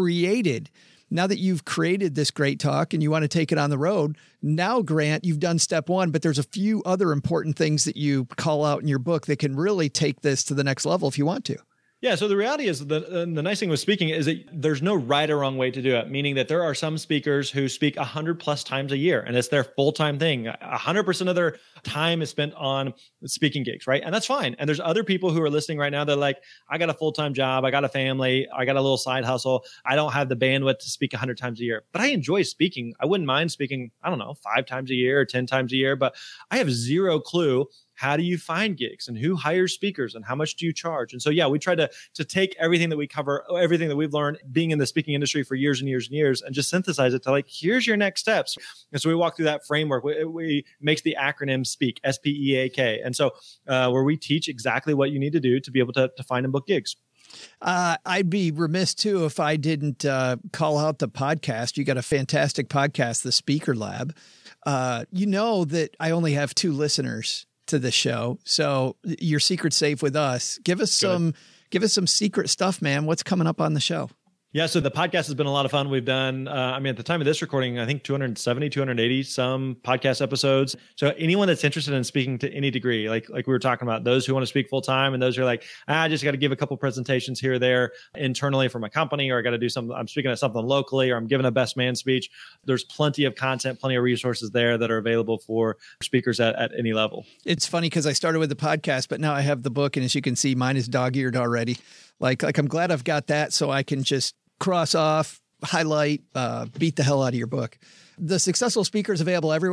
now that you've created this great talk and you want to take it on the road, now, Grant, you've done step 1, but there's a few other important things that you call out in your book that can really take this to the next level if you want to. Yeah. So the reality is the nice thing with speaking is that there's no right or wrong way to do it, meaning that there are some speakers who speak 100+ times a year and it's their full-time thing. 100% of their time is spent on speaking gigs, right? And that's fine. And there's other people who are listening right now that are like, I got a full-time job. I got a family. I got a little side hustle. I don't have the bandwidth to speak 100 times a year, but I enjoy speaking. I wouldn't mind speaking, 5 times a year or 10 times a year, but I have zero clue. How do you find gigs and who hires speakers and how much do you charge? And so, yeah, we try to take everything that we cover, everything that we've learned being in the speaking industry for years and years and years, and just synthesize it to like, here's your next steps. And so we walk through that framework. We makes the acronym SPEAK, SPEAK. And so where we teach exactly what you need to do to be able to find and book gigs. I'd be remiss too if I didn't call out the podcast. You got a fantastic podcast, The Speaker Lab. You know that I only have 2 listeners to the show. So your secret's safe with us. Give us some secret stuff, man. What's coming up on the show? Yeah, so the podcast has been a lot of fun. We've done, at the time of this recording, I think 270, 280 some podcast episodes. So anyone that's interested in speaking to any degree, like we were talking about, those who want to speak full time and those who are like, I just got to give a couple presentations here or there internally for my company, or I got to do something, I'm speaking at something locally, or I'm giving a best man speech. There's plenty of content, plenty of resources there that are available for speakers at any level. It's funny because I started with the podcast, but now I have the book. And as you can see, mine is dog-eared already. Like I'm glad I've got that so I can just cross off, highlight, beat the hell out of your book. The Successful Speaker is available everywhere.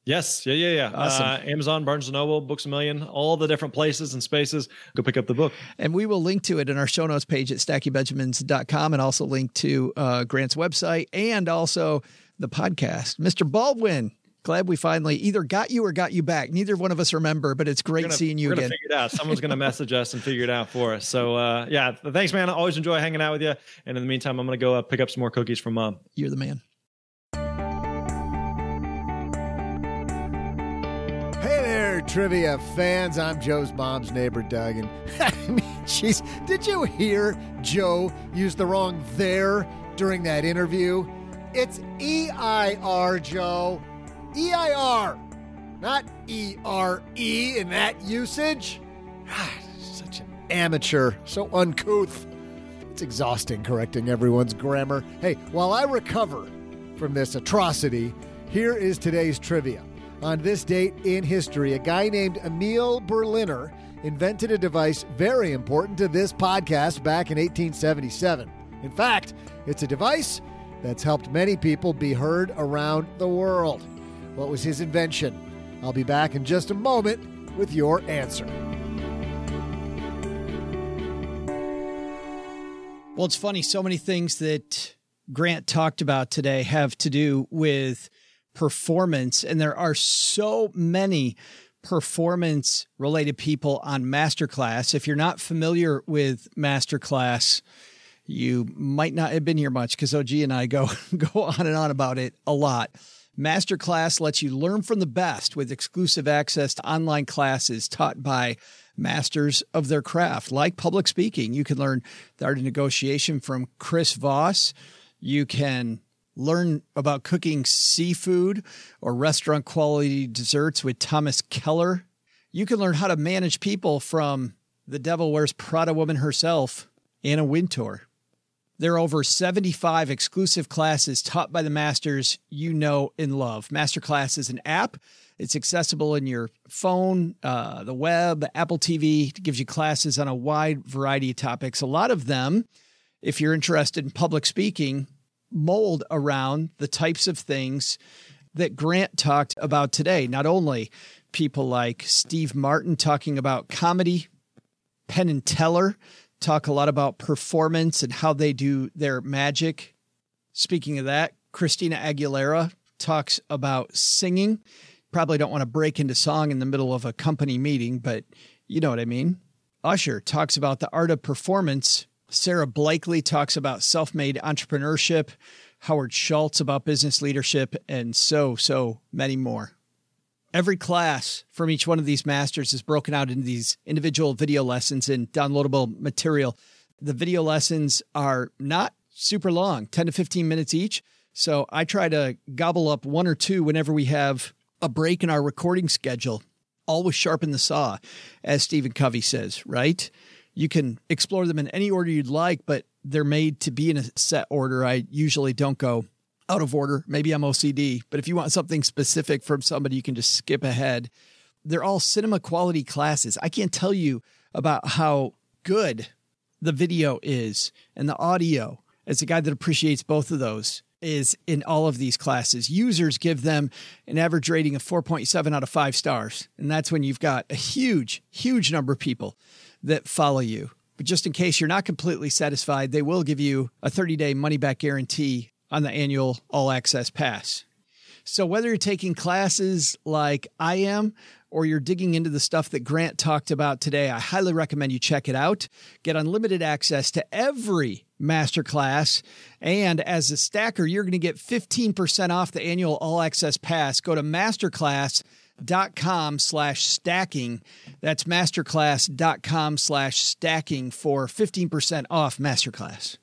Yes. Yeah. Awesome. Amazon, Barnes & Noble, Books A Million, all the different places and spaces. Go pick up the book. And we will link to it in our show notes page at stackingbenjamins.com, and also link to Grant's website and also the podcast. Mr. Baldwin, glad we finally either got you or got you back. Neither one of us remember, but it's great seeing you again. We're going to figure it out. Someone's going to message us and figure it out for us. So, thanks, man. I always enjoy hanging out with you. And in the meantime, I'm going to go pick up some more cookies from Mom. You're the man. Hey there, trivia fans. I'm Joe's mom's neighbor, Doug. And I mean, jeez, did you hear Joe use the wrong there during that interview? It's EIR, Joe. EIR, not ERE in that usage. Such an amateur, so uncouth. It's exhausting correcting everyone's grammar. Hey, while I recover from this atrocity, here is today's trivia. On this date in history, a guy named Emil Berliner invented a device very important to this podcast back in 1877. In fact, it's a device that's helped many people be heard around the world. What was his invention? I'll be back in just a moment with your answer. Well, it's funny. So many things that Grant talked about today have to do with performance, and there are so many performance-related people on Masterclass. If you're not familiar with Masterclass, you might not have been here much because OG and I go on and on about it a lot. Masterclass lets you learn from the best with exclusive access to online classes taught by masters of their craft, like public speaking. You can learn the art of negotiation from Chris Voss. You can learn about cooking seafood or restaurant quality desserts with Thomas Keller. You can learn how to manage people from the Devil Wears Prada woman herself, Anna Wintour. There are over 75 exclusive classes taught by the masters you know and love. Masterclass is an app. It's accessible in your phone, the web, Apple TV. It gives you classes on a wide variety of topics. A lot of them, if you're interested in public speaking, mold around the types of things that Grant talked about today. Not only people like Steve Martin talking about comedy, Penn and Teller talk a lot about performance and how they do their magic. Speaking of that, Christina Aguilera talks about singing. Probably don't want to break into song in the middle of a company meeting, but you know what I mean. Usher talks about the art of performance. Sarah Blakely talks about self-made entrepreneurship, Howard Schultz about business leadership, and so many more. Every class from each one of these masters is broken out into these individual video lessons and downloadable material. The video lessons are not super long, 10 to 15 minutes each. So I try to gobble up one or two whenever we have a break in our recording schedule. Always sharpen the saw, as Stephen Covey says, right? You can explore them in any order you'd like, but they're made to be in a set order. I usually don't go out of order. Maybe I'm OCD, but if you want something specific from somebody, you can just skip ahead. They're all cinema quality classes. I can't tell you about how good the video is and the audio. As a guy that appreciates both of those is in all of these classes. Users give them an average rating of 4.7 out of 5 stars. And that's when you've got a huge number of people that follow you. But just in case you're not completely satisfied, they will give you a 30-day money-back guarantee on the annual all-access pass. So whether you're taking classes like I am or you're digging into the stuff that Grant talked about today, I highly recommend you check it out. Get unlimited access to every masterclass. And as a stacker, you're going to get 15% off the annual all-access pass. Go to masterclass.com/stacking. That's masterclass.com/stacking for 15% off Masterclass.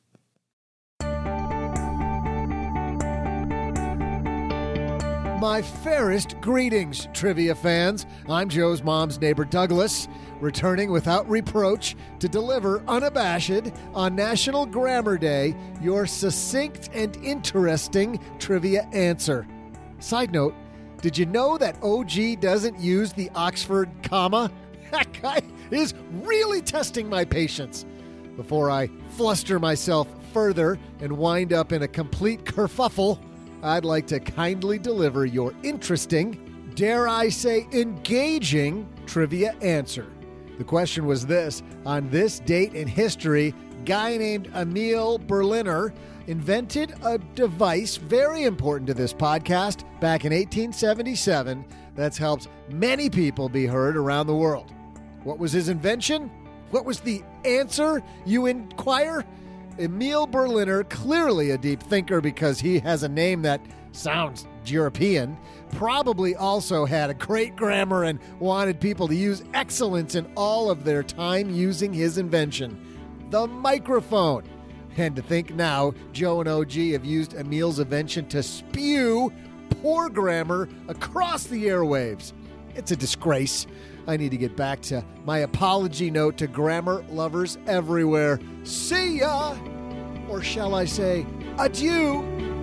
My fairest greetings, trivia fans. I'm Joe's mom's neighbor, Douglas, returning without reproach to deliver unabashed on National Grammar Day your succinct and interesting trivia answer. Side note, did you know that OG doesn't use the Oxford comma? That guy is really testing my patience. Before I fluster myself further and wind up in a complete kerfuffle, I'd like to kindly deliver your interesting dare I say, engaging trivia answer. The question was this: on this date in history, a guy named Emil Berliner invented a device very important to this podcast back in 1877 that's helped many people be heard around the world. What was his invention? What was the answer, you inquire? Emil Berliner, clearly a deep thinker because he has a name that sounds European, probably also had a great grammar and wanted people to use excellence in all of their time using his invention, the microphone. And to think now, Joe and OG have used Emil's invention to spew poor grammar across the airwaves. It's a disgrace. I need to get back to my apology note to grammar lovers everywhere. See ya! Or shall I say, adieu!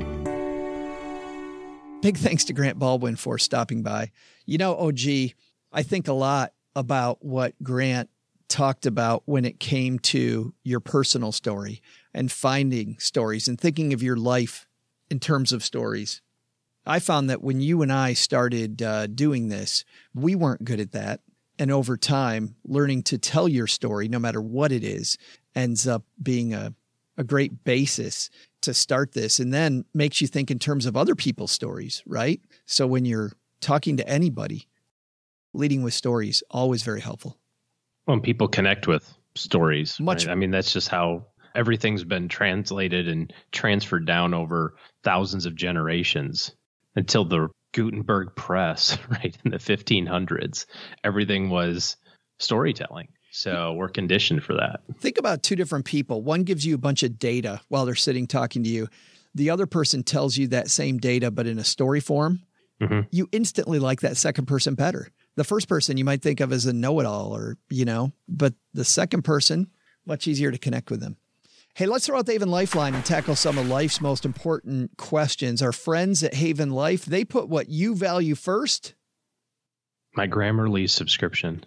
Big thanks to Grant Baldwin for stopping by. You know, OG, I think a lot about what Grant talked about when it came to your personal story and finding stories and thinking of your life in terms of stories. I found that when you and I started doing this, we weren't good at that. And over time, learning to tell your story, no matter what it is, ends up being a great basis to start this, and then makes you think in terms of other people's stories, right? So when you're talking to anybody, leading with stories, always very helpful. When people connect with stories, Much. right? I mean, that's just how everything's been translated and transferred down over thousands of generations until the Gutenberg press, right? In the 1500s, everything was storytelling. So we're conditioned for that. Think about two different people. One gives you a bunch of data while they're sitting talking to you. The other person tells you that same data, but in a story form. Mm-hmm. You instantly like that second person better. The first person you might think of as a know-it-all or, but the second person, much easier to connect with them. Hey, let's throw out the Haven Lifeline and tackle some of life's most important questions. Our friends at Haven Life, they put what you value first. My Grammarly subscription.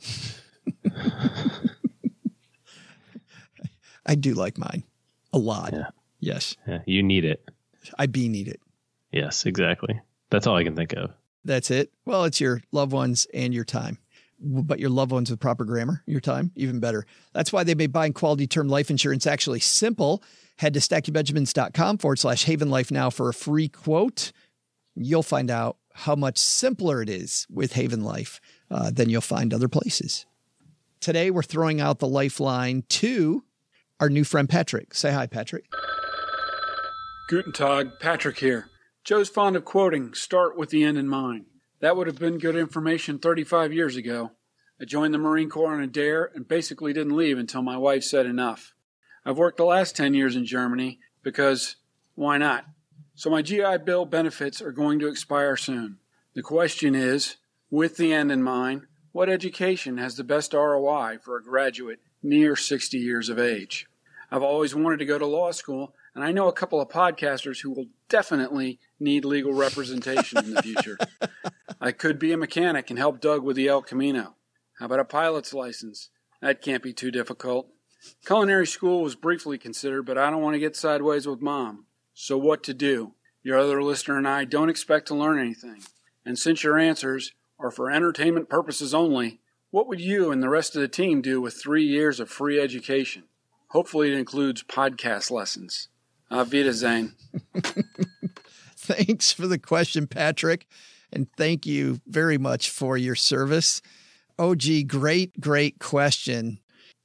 I do like mine a lot. Yeah. Yes. Yeah, you need it. I need it. Yes, exactly. That's all I can think of. That's it. Well, it's your loved ones and your time. But your loved ones with proper grammar, your time, even better. That's why they made buying quality term life insurance actually simple. Head to stackingbenjamins.com/Haven Life now for a free quote. You'll find out how much simpler it is with Haven Life than you'll find other places. Today, we're throwing out the lifeline to our new friend, Patrick. Say hi, Patrick. Guten Tag, Patrick here. Joe's fond of quoting, start with the end in mind. That would have been good information 35 years ago. I joined the Marine Corps on a dare and basically didn't leave until my wife said enough. I've worked the last 10 years in Germany because, why not? So my GI Bill benefits are going to expire soon. The question is, with the end in mind, what education has the best ROI for a graduate near 60 years of age? I've always wanted to go to law school, and I know a couple of podcasters who will definitely need legal representation in the future. I could be a mechanic and help Doug with the El Camino. How about a pilot's license? That can't be too difficult. Culinary school was briefly considered, but I don't want to get sideways with Mom. So what to do? Your other listener and I don't expect to learn anything. And since your answers are for entertainment purposes only, what would you and the rest of the team do with 3 years of free education? Hopefully it includes podcast lessons. Auf Wiedersehen. Thanks for the question, Patrick. And thank you very much for your service. OG, great question.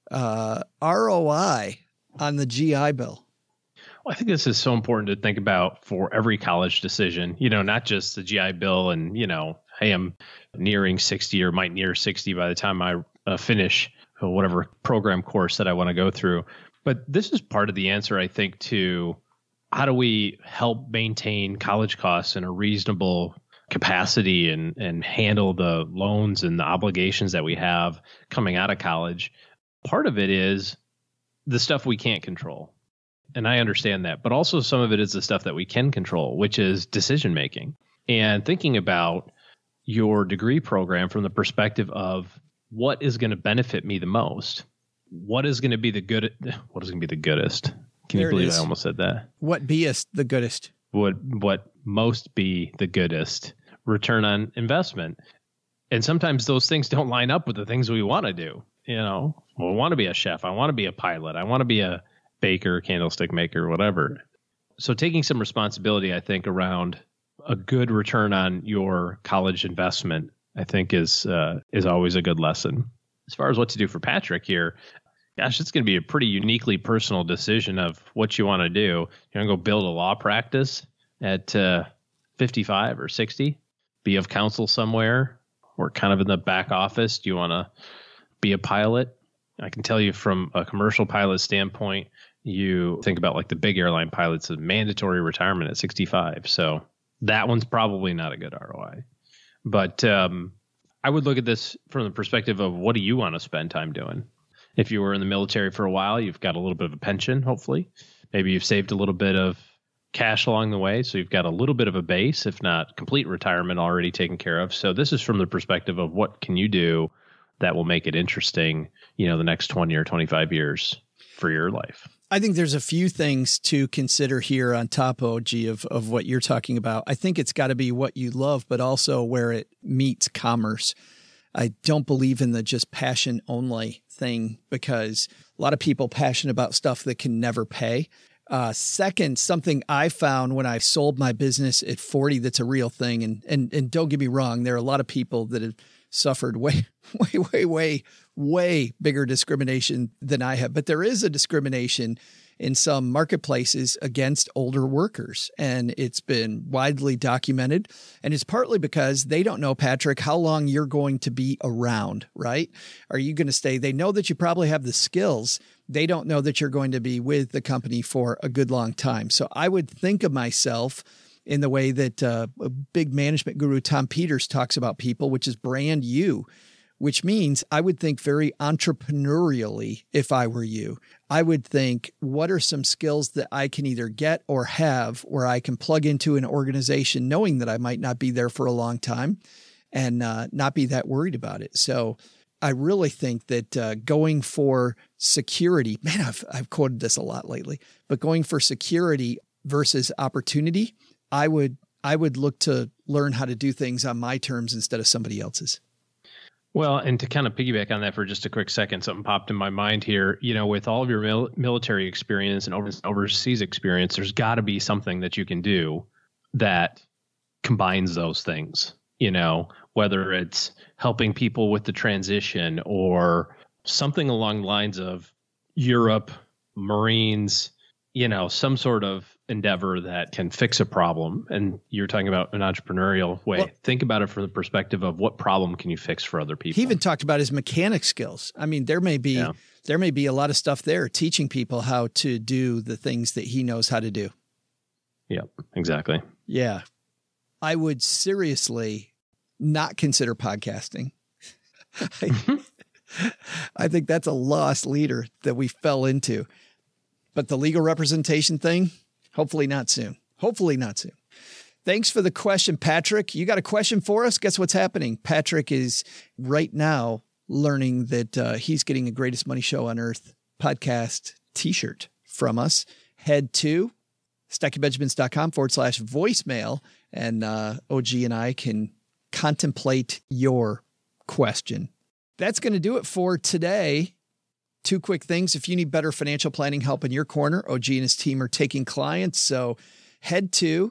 ROI on the GI Bill. Well, I think this is so important to think about for every college decision, not just the GI Bill and, hey, I'm nearing 60 or might near 60 by the time I finish whatever program course that I want to go through. But this is part of the answer, I think, to how do we help maintain college costs in a reasonable capacity and handle the loans and the obligations that we have coming out of college. Part of it is the stuff we can't control. And I understand that. But also some of it is the stuff that we can control, which is decision making. And thinking about your degree program from the perspective of what is going to benefit me the most. What is going to be the good? What is going to be the goodest? Can you believe I almost said that? What beest the goodest? What most be the goodest return on investment. And sometimes those things don't line up with the things we want to do. You know, I want to be a chef. I want to be a pilot. I want to be a baker, candlestick maker, whatever. So taking some responsibility, I think, around a good return on your college investment, I think is always a good lesson. As far as what to do for Patrick here, gosh, it's going to be a pretty uniquely personal decision of what you want to do. You want to go build a law practice at 55 or 60, be of counsel somewhere, or kind of in the back office? Do you want to be a pilot? I can tell you from a commercial pilot standpoint, you think about like the big airline pilots, a mandatory retirement at 65. So that one's probably not a good ROI. But I would look at this from the perspective of what do you want to spend time doing? If you were in the military for a while, you've got a little bit of a pension, hopefully. Maybe you've saved a little bit of cash along the way. So you've got a little bit of a base, if not complete retirement already taken care of. So this is from the perspective of what can you do that will make it interesting, the next 20 or 25 years for your life. I think there's a few things to consider here on top, OG, of what you're talking about. I think it's got to be what you love, but also where it meets commerce. I don't believe in the just passion only thing, because a lot of people passionate about stuff that can never pay. Second, something I found when I sold my business at 40 that's a real thing. And don't get me wrong, there are a lot of people that have suffered way bigger discrimination than I have. But there is a discrimination in some marketplaces against older workers. And it's been widely documented. And it's partly because they don't know, Patrick, how long you're going to be around, right? Are you going to stay? They know that you probably have the skills. They don't know that you're going to be with the company for a good long time. So I would think of myself in the way that a big management guru, Tom Peters, talks about people, which is brand you, which means I would think very entrepreneurially if I were you. I would think, what are some skills that I can either get or have where I can plug into an organization knowing that I might not be there for a long time and not be that worried about it. So I really think that going for security, man, I've quoted this a lot lately, but going for security versus opportunity, I would look to learn how to do things on my terms instead of somebody else's. Well, and to kind of piggyback on that for just a quick second, something popped in my mind here. With all of your military experience and overseas experience, there's got to be something that you can do that combines those things, whether it's helping people with the transition or something along the lines of Europe, Marines, some sort of endeavor that can fix a problem. And you're talking about an entrepreneurial way. Well, think about it from the perspective of what problem can you fix for other people. He even talked about his mechanic skills. I mean, there may be a lot of stuff there teaching people how to do the things that he knows how to do. Yep, exactly. Yeah. I would seriously not consider podcasting. I think that's a lost leader that we fell into. But the legal representation thing, hopefully not soon. Hopefully not soon. Thanks for the question, Patrick. You got a question for us? Guess what's happening? Patrick is right now learning that he's getting a Greatest Money Show on Earth podcast t-shirt from us. Head to stackingbenjamins.com/voicemail, and OG and I can contemplate your question. That's going to do it for today. Two quick things. If you need better financial planning help in your corner, OG and his team are taking clients. So head to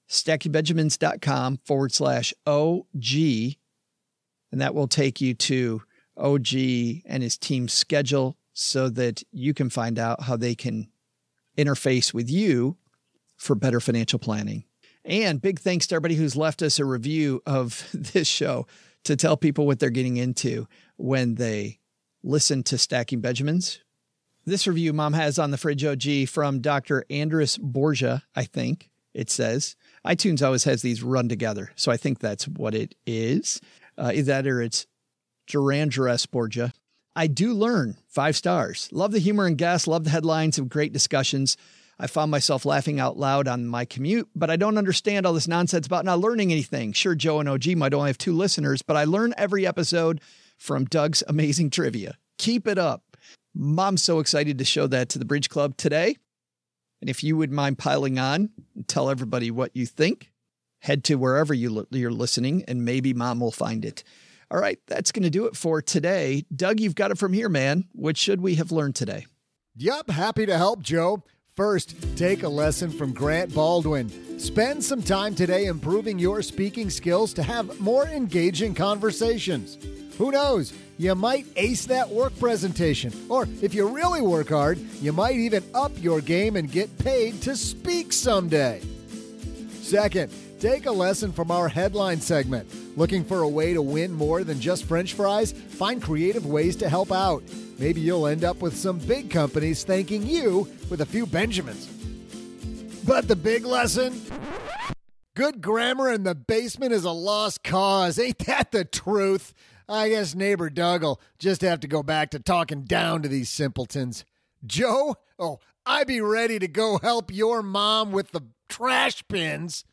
stackingbenjamins.com/OG, and that will take you to OG and his team's schedule so that you can find out how they can interface with you for better financial planning. And big thanks to everybody who's left us a review of this show to tell people what they're getting into when they listen to Stacking Benjamins. This review Mom has on the fridge, OG, from Dr. Andres Borgia, I think it says. iTunes always has these run together, so I think that's what it is. Either that or it's Durandres Borgia. I do learn, 5 stars. Love the humor and guests, love the headlines and great discussions. I found myself laughing out loud on my commute, but I don't understand all this nonsense about not learning anything. Sure, Joe and OG might only have 2 listeners, but I learn every episode from Doug's amazing trivia. Keep it up. Mom's so excited to show that to the Bridge Club today. And if you would mind piling on and tell everybody what you think, head to wherever you're listening, and maybe Mom will find it. All right, that's going to do it for today. Doug, you've got it from here, man. What should we have learned today? Yep, happy to help, Joe. First, take a lesson from Grant Baldwin. Spend some time today improving your speaking skills to have more engaging conversations. Who knows? You might ace that work presentation. Or if you really work hard, you might even up your game and get paid to speak someday. Second, take a lesson from our headline segment. Looking for a way to win more than just French fries? Find creative ways to help out. Maybe you'll end up with some big companies thanking you with a few Benjamins. But the big lesson? Good grammar in the basement is a lost cause. Ain't that the truth? I guess neighbor Doug'll just have to go back to talking down to these simpletons. Joe? Oh, I be ready to go help your mom with the trash bins.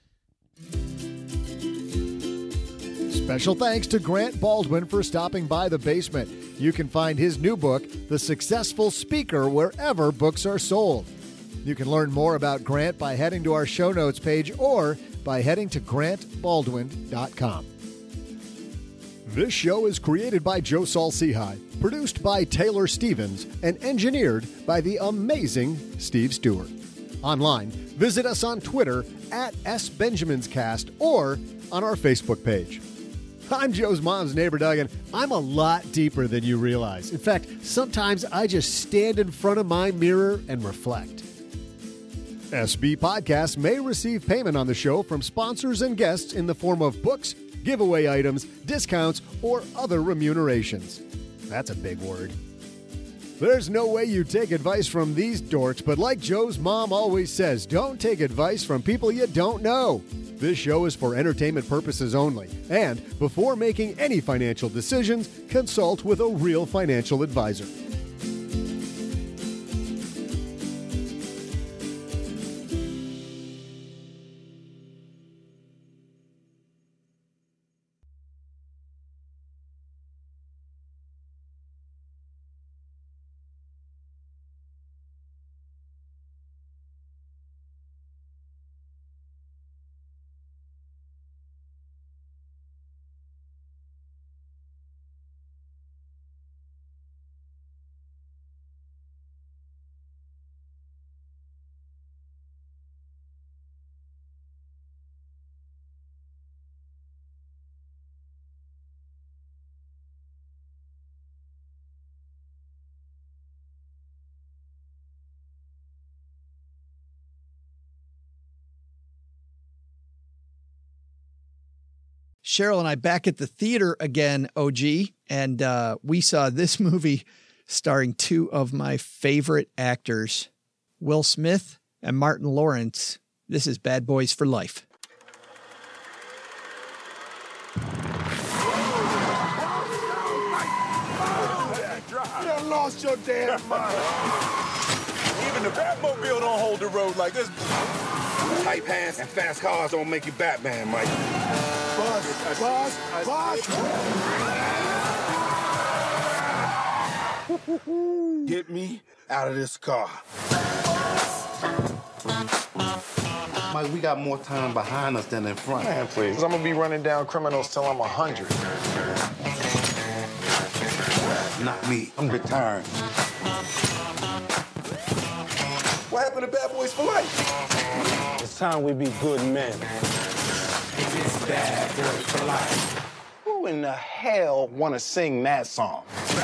Special thanks to Grant Baldwin for stopping by the basement. You can find his new book, The Successful Speaker, wherever books are sold. You can learn more about Grant by heading to our show notes page or by heading to grantbaldwin.com. This show is created by Joe Saul-Sehy, produced by Taylor Stevens, and engineered by the amazing Steve Stewart. Online, visit us on Twitter at SBenjaminsCast or on our Facebook page. I'm Joe's mom's neighbor, Doug, and I'm a lot deeper than you realize. In fact, sometimes I just stand in front of my mirror and reflect. SB Podcasts may receive payment on the show from sponsors and guests in the form of books, giveaway items, discounts, or other remunerations. That's a big word. There's no way you take advice from these dorks, but like Joe's mom always says, don't take advice from people you don't know. This show is for entertainment purposes only, and before making any financial decisions, consult with a real financial advisor. Cheryl and I back at the theater again, OG, and we saw this movie starring two of my favorite actors, Will Smith and Martin Lawrence. This is Bad Boys for Life. You lost your damn mind. Even the Batmobile don't hold the road like this. Tight pants and fast cars don't make you Batman, Mike. Boss. Get me out of this car. Mike, we got more time behind us than in front. Man, please. I'm gonna be running down criminals till I'm 100. Not me. I'm retiring. What happened to Bad Boys for Life? It's time we be good men. It's Bad Boys for Life. Who in the hell want to sing that song?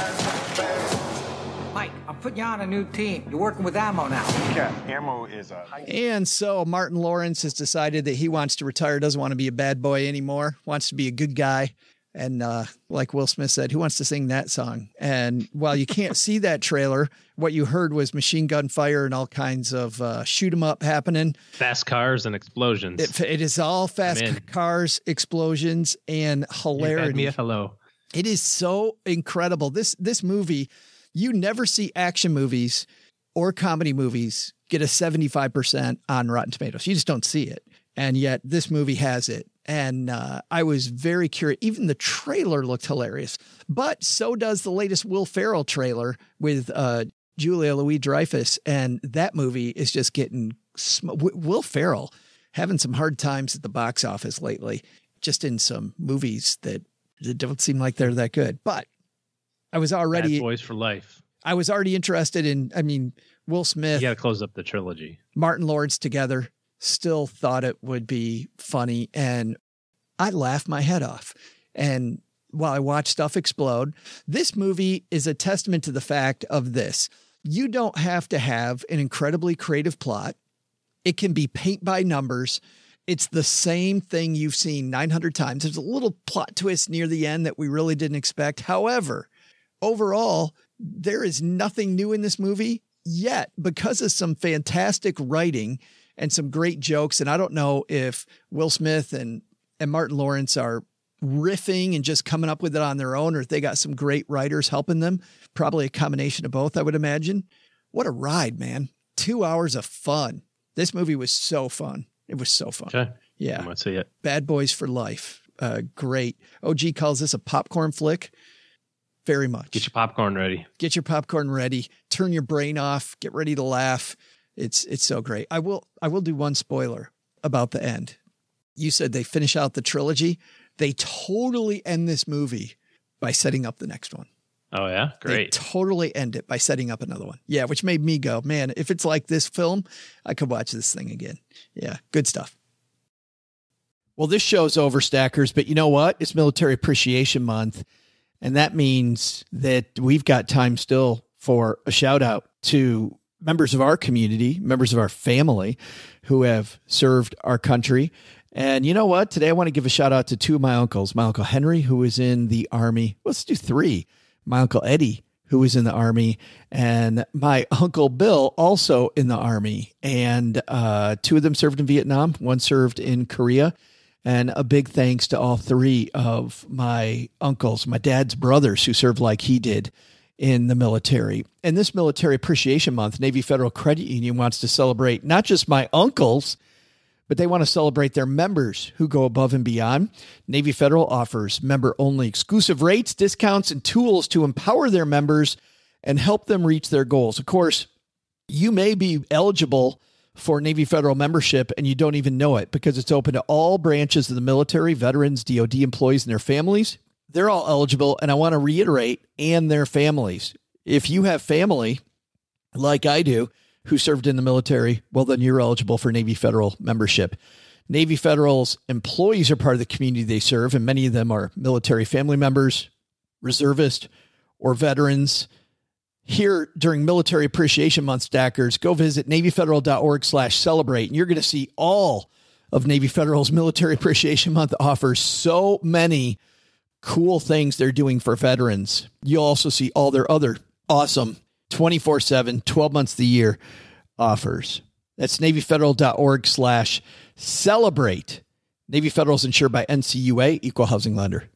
Mike, I'm putting you on a new team. You're working with Ammo now. Yeah, Ammo is a... And so Martin Lawrence has decided that he wants to retire, doesn't want to be a bad boy anymore, wants to be a good guy. And like Will Smith said, who wants to sing that song? And while you can't see that trailer, what you heard was machine gun fire and all kinds of shoot 'em up happening. Fast cars and explosions. It is all fast cars, explosions, and hilarity. You had me a hello. It is so incredible. This movie, you never see action movies or comedy movies get a 75% on Rotten Tomatoes. You just don't see it. And yet this movie has it. And I was very curious. Even the trailer looked hilarious. But so does the latest Will Ferrell trailer with Julia Louis-Dreyfus. And that movie is just getting... Will Ferrell having some hard times at the box office lately, just in some movies that don't seem like they're that good. But I was already Bad Boys for Life. I was already interested in, Will Smith. You got to close up the trilogy. Martin Lawrence together. Still thought it would be funny. And I laughed my head off. And while I watched stuff explode, this movie is a testament to the fact of this. You don't have to have an incredibly creative plot. It can be paint by numbers. It's the same thing you've seen 900 times. There's a little plot twist near the end that we really didn't expect. However, overall, there is nothing new in this movie yet because of some fantastic writing and some great jokes. And I don't know if Will Smith and Martin Lawrence are riffing and just coming up with it on their own, or if they got some great writers helping them. Probably a combination of both, I would imagine. What a ride, man. 2 hours of fun. This movie was so fun. It was so fun. Okay. Yeah. Let's see it. Bad Boys for Life. Great. OG calls this a popcorn flick. Very much. Get your popcorn ready. Get your popcorn ready. Turn your brain off. Get ready to laugh. It's so great. I will do one spoiler about the end. You said they finish out the trilogy. They totally end this movie by setting up the next one. Oh, yeah? Great. They totally end it by setting up another one. Yeah, which made me go, man, if it's like this film, I could watch this thing again. Yeah, good stuff. Well, this show's over, Stackers, but you know what? It's Military Appreciation Month, and that means that we've got time still for a shout out to members of our community, members of our family who have served our country. And you know what? Today I want to give a shout out to two of my uncles. My Uncle Henry, who was in the Army. Let's do three. My Uncle Eddie, who was in the Army, and my Uncle Bill, also in the Army. And two of them served in Vietnam. One served in Korea. And a big thanks to all three of my uncles, my dad's brothers, who served like he did in the military. And this Military Appreciation Month, Navy Federal Credit Union wants to celebrate not just my uncles, but they want to celebrate their members who go above and beyond. Navy Federal offers member-only exclusive rates, discounts, and tools to empower their members and help them reach their goals. Of course, you may be eligible for Navy Federal membership and you don't even know it because it's open to all branches of the military, veterans, DOD employees, and their families. They're all eligible, and I want to reiterate, and their families. If you have family, like I do, who served in the military, well, then you're eligible for Navy Federal membership. Navy Federal's employees are part of the community they serve, and many of them are military family members, reservists, or veterans. Here during Military Appreciation Month, Stackers, go visit NavyFederal.org/celebrate, and you're going to see all of Navy Federal's Military Appreciation Month offers. So many cool things they're doing for veterans. You'll also see all their other awesome 24/7, 12 months of the year offers. That's NavyFederal.org/celebrate. Navy Federal is insured by NCUA, Equal Housing Lender.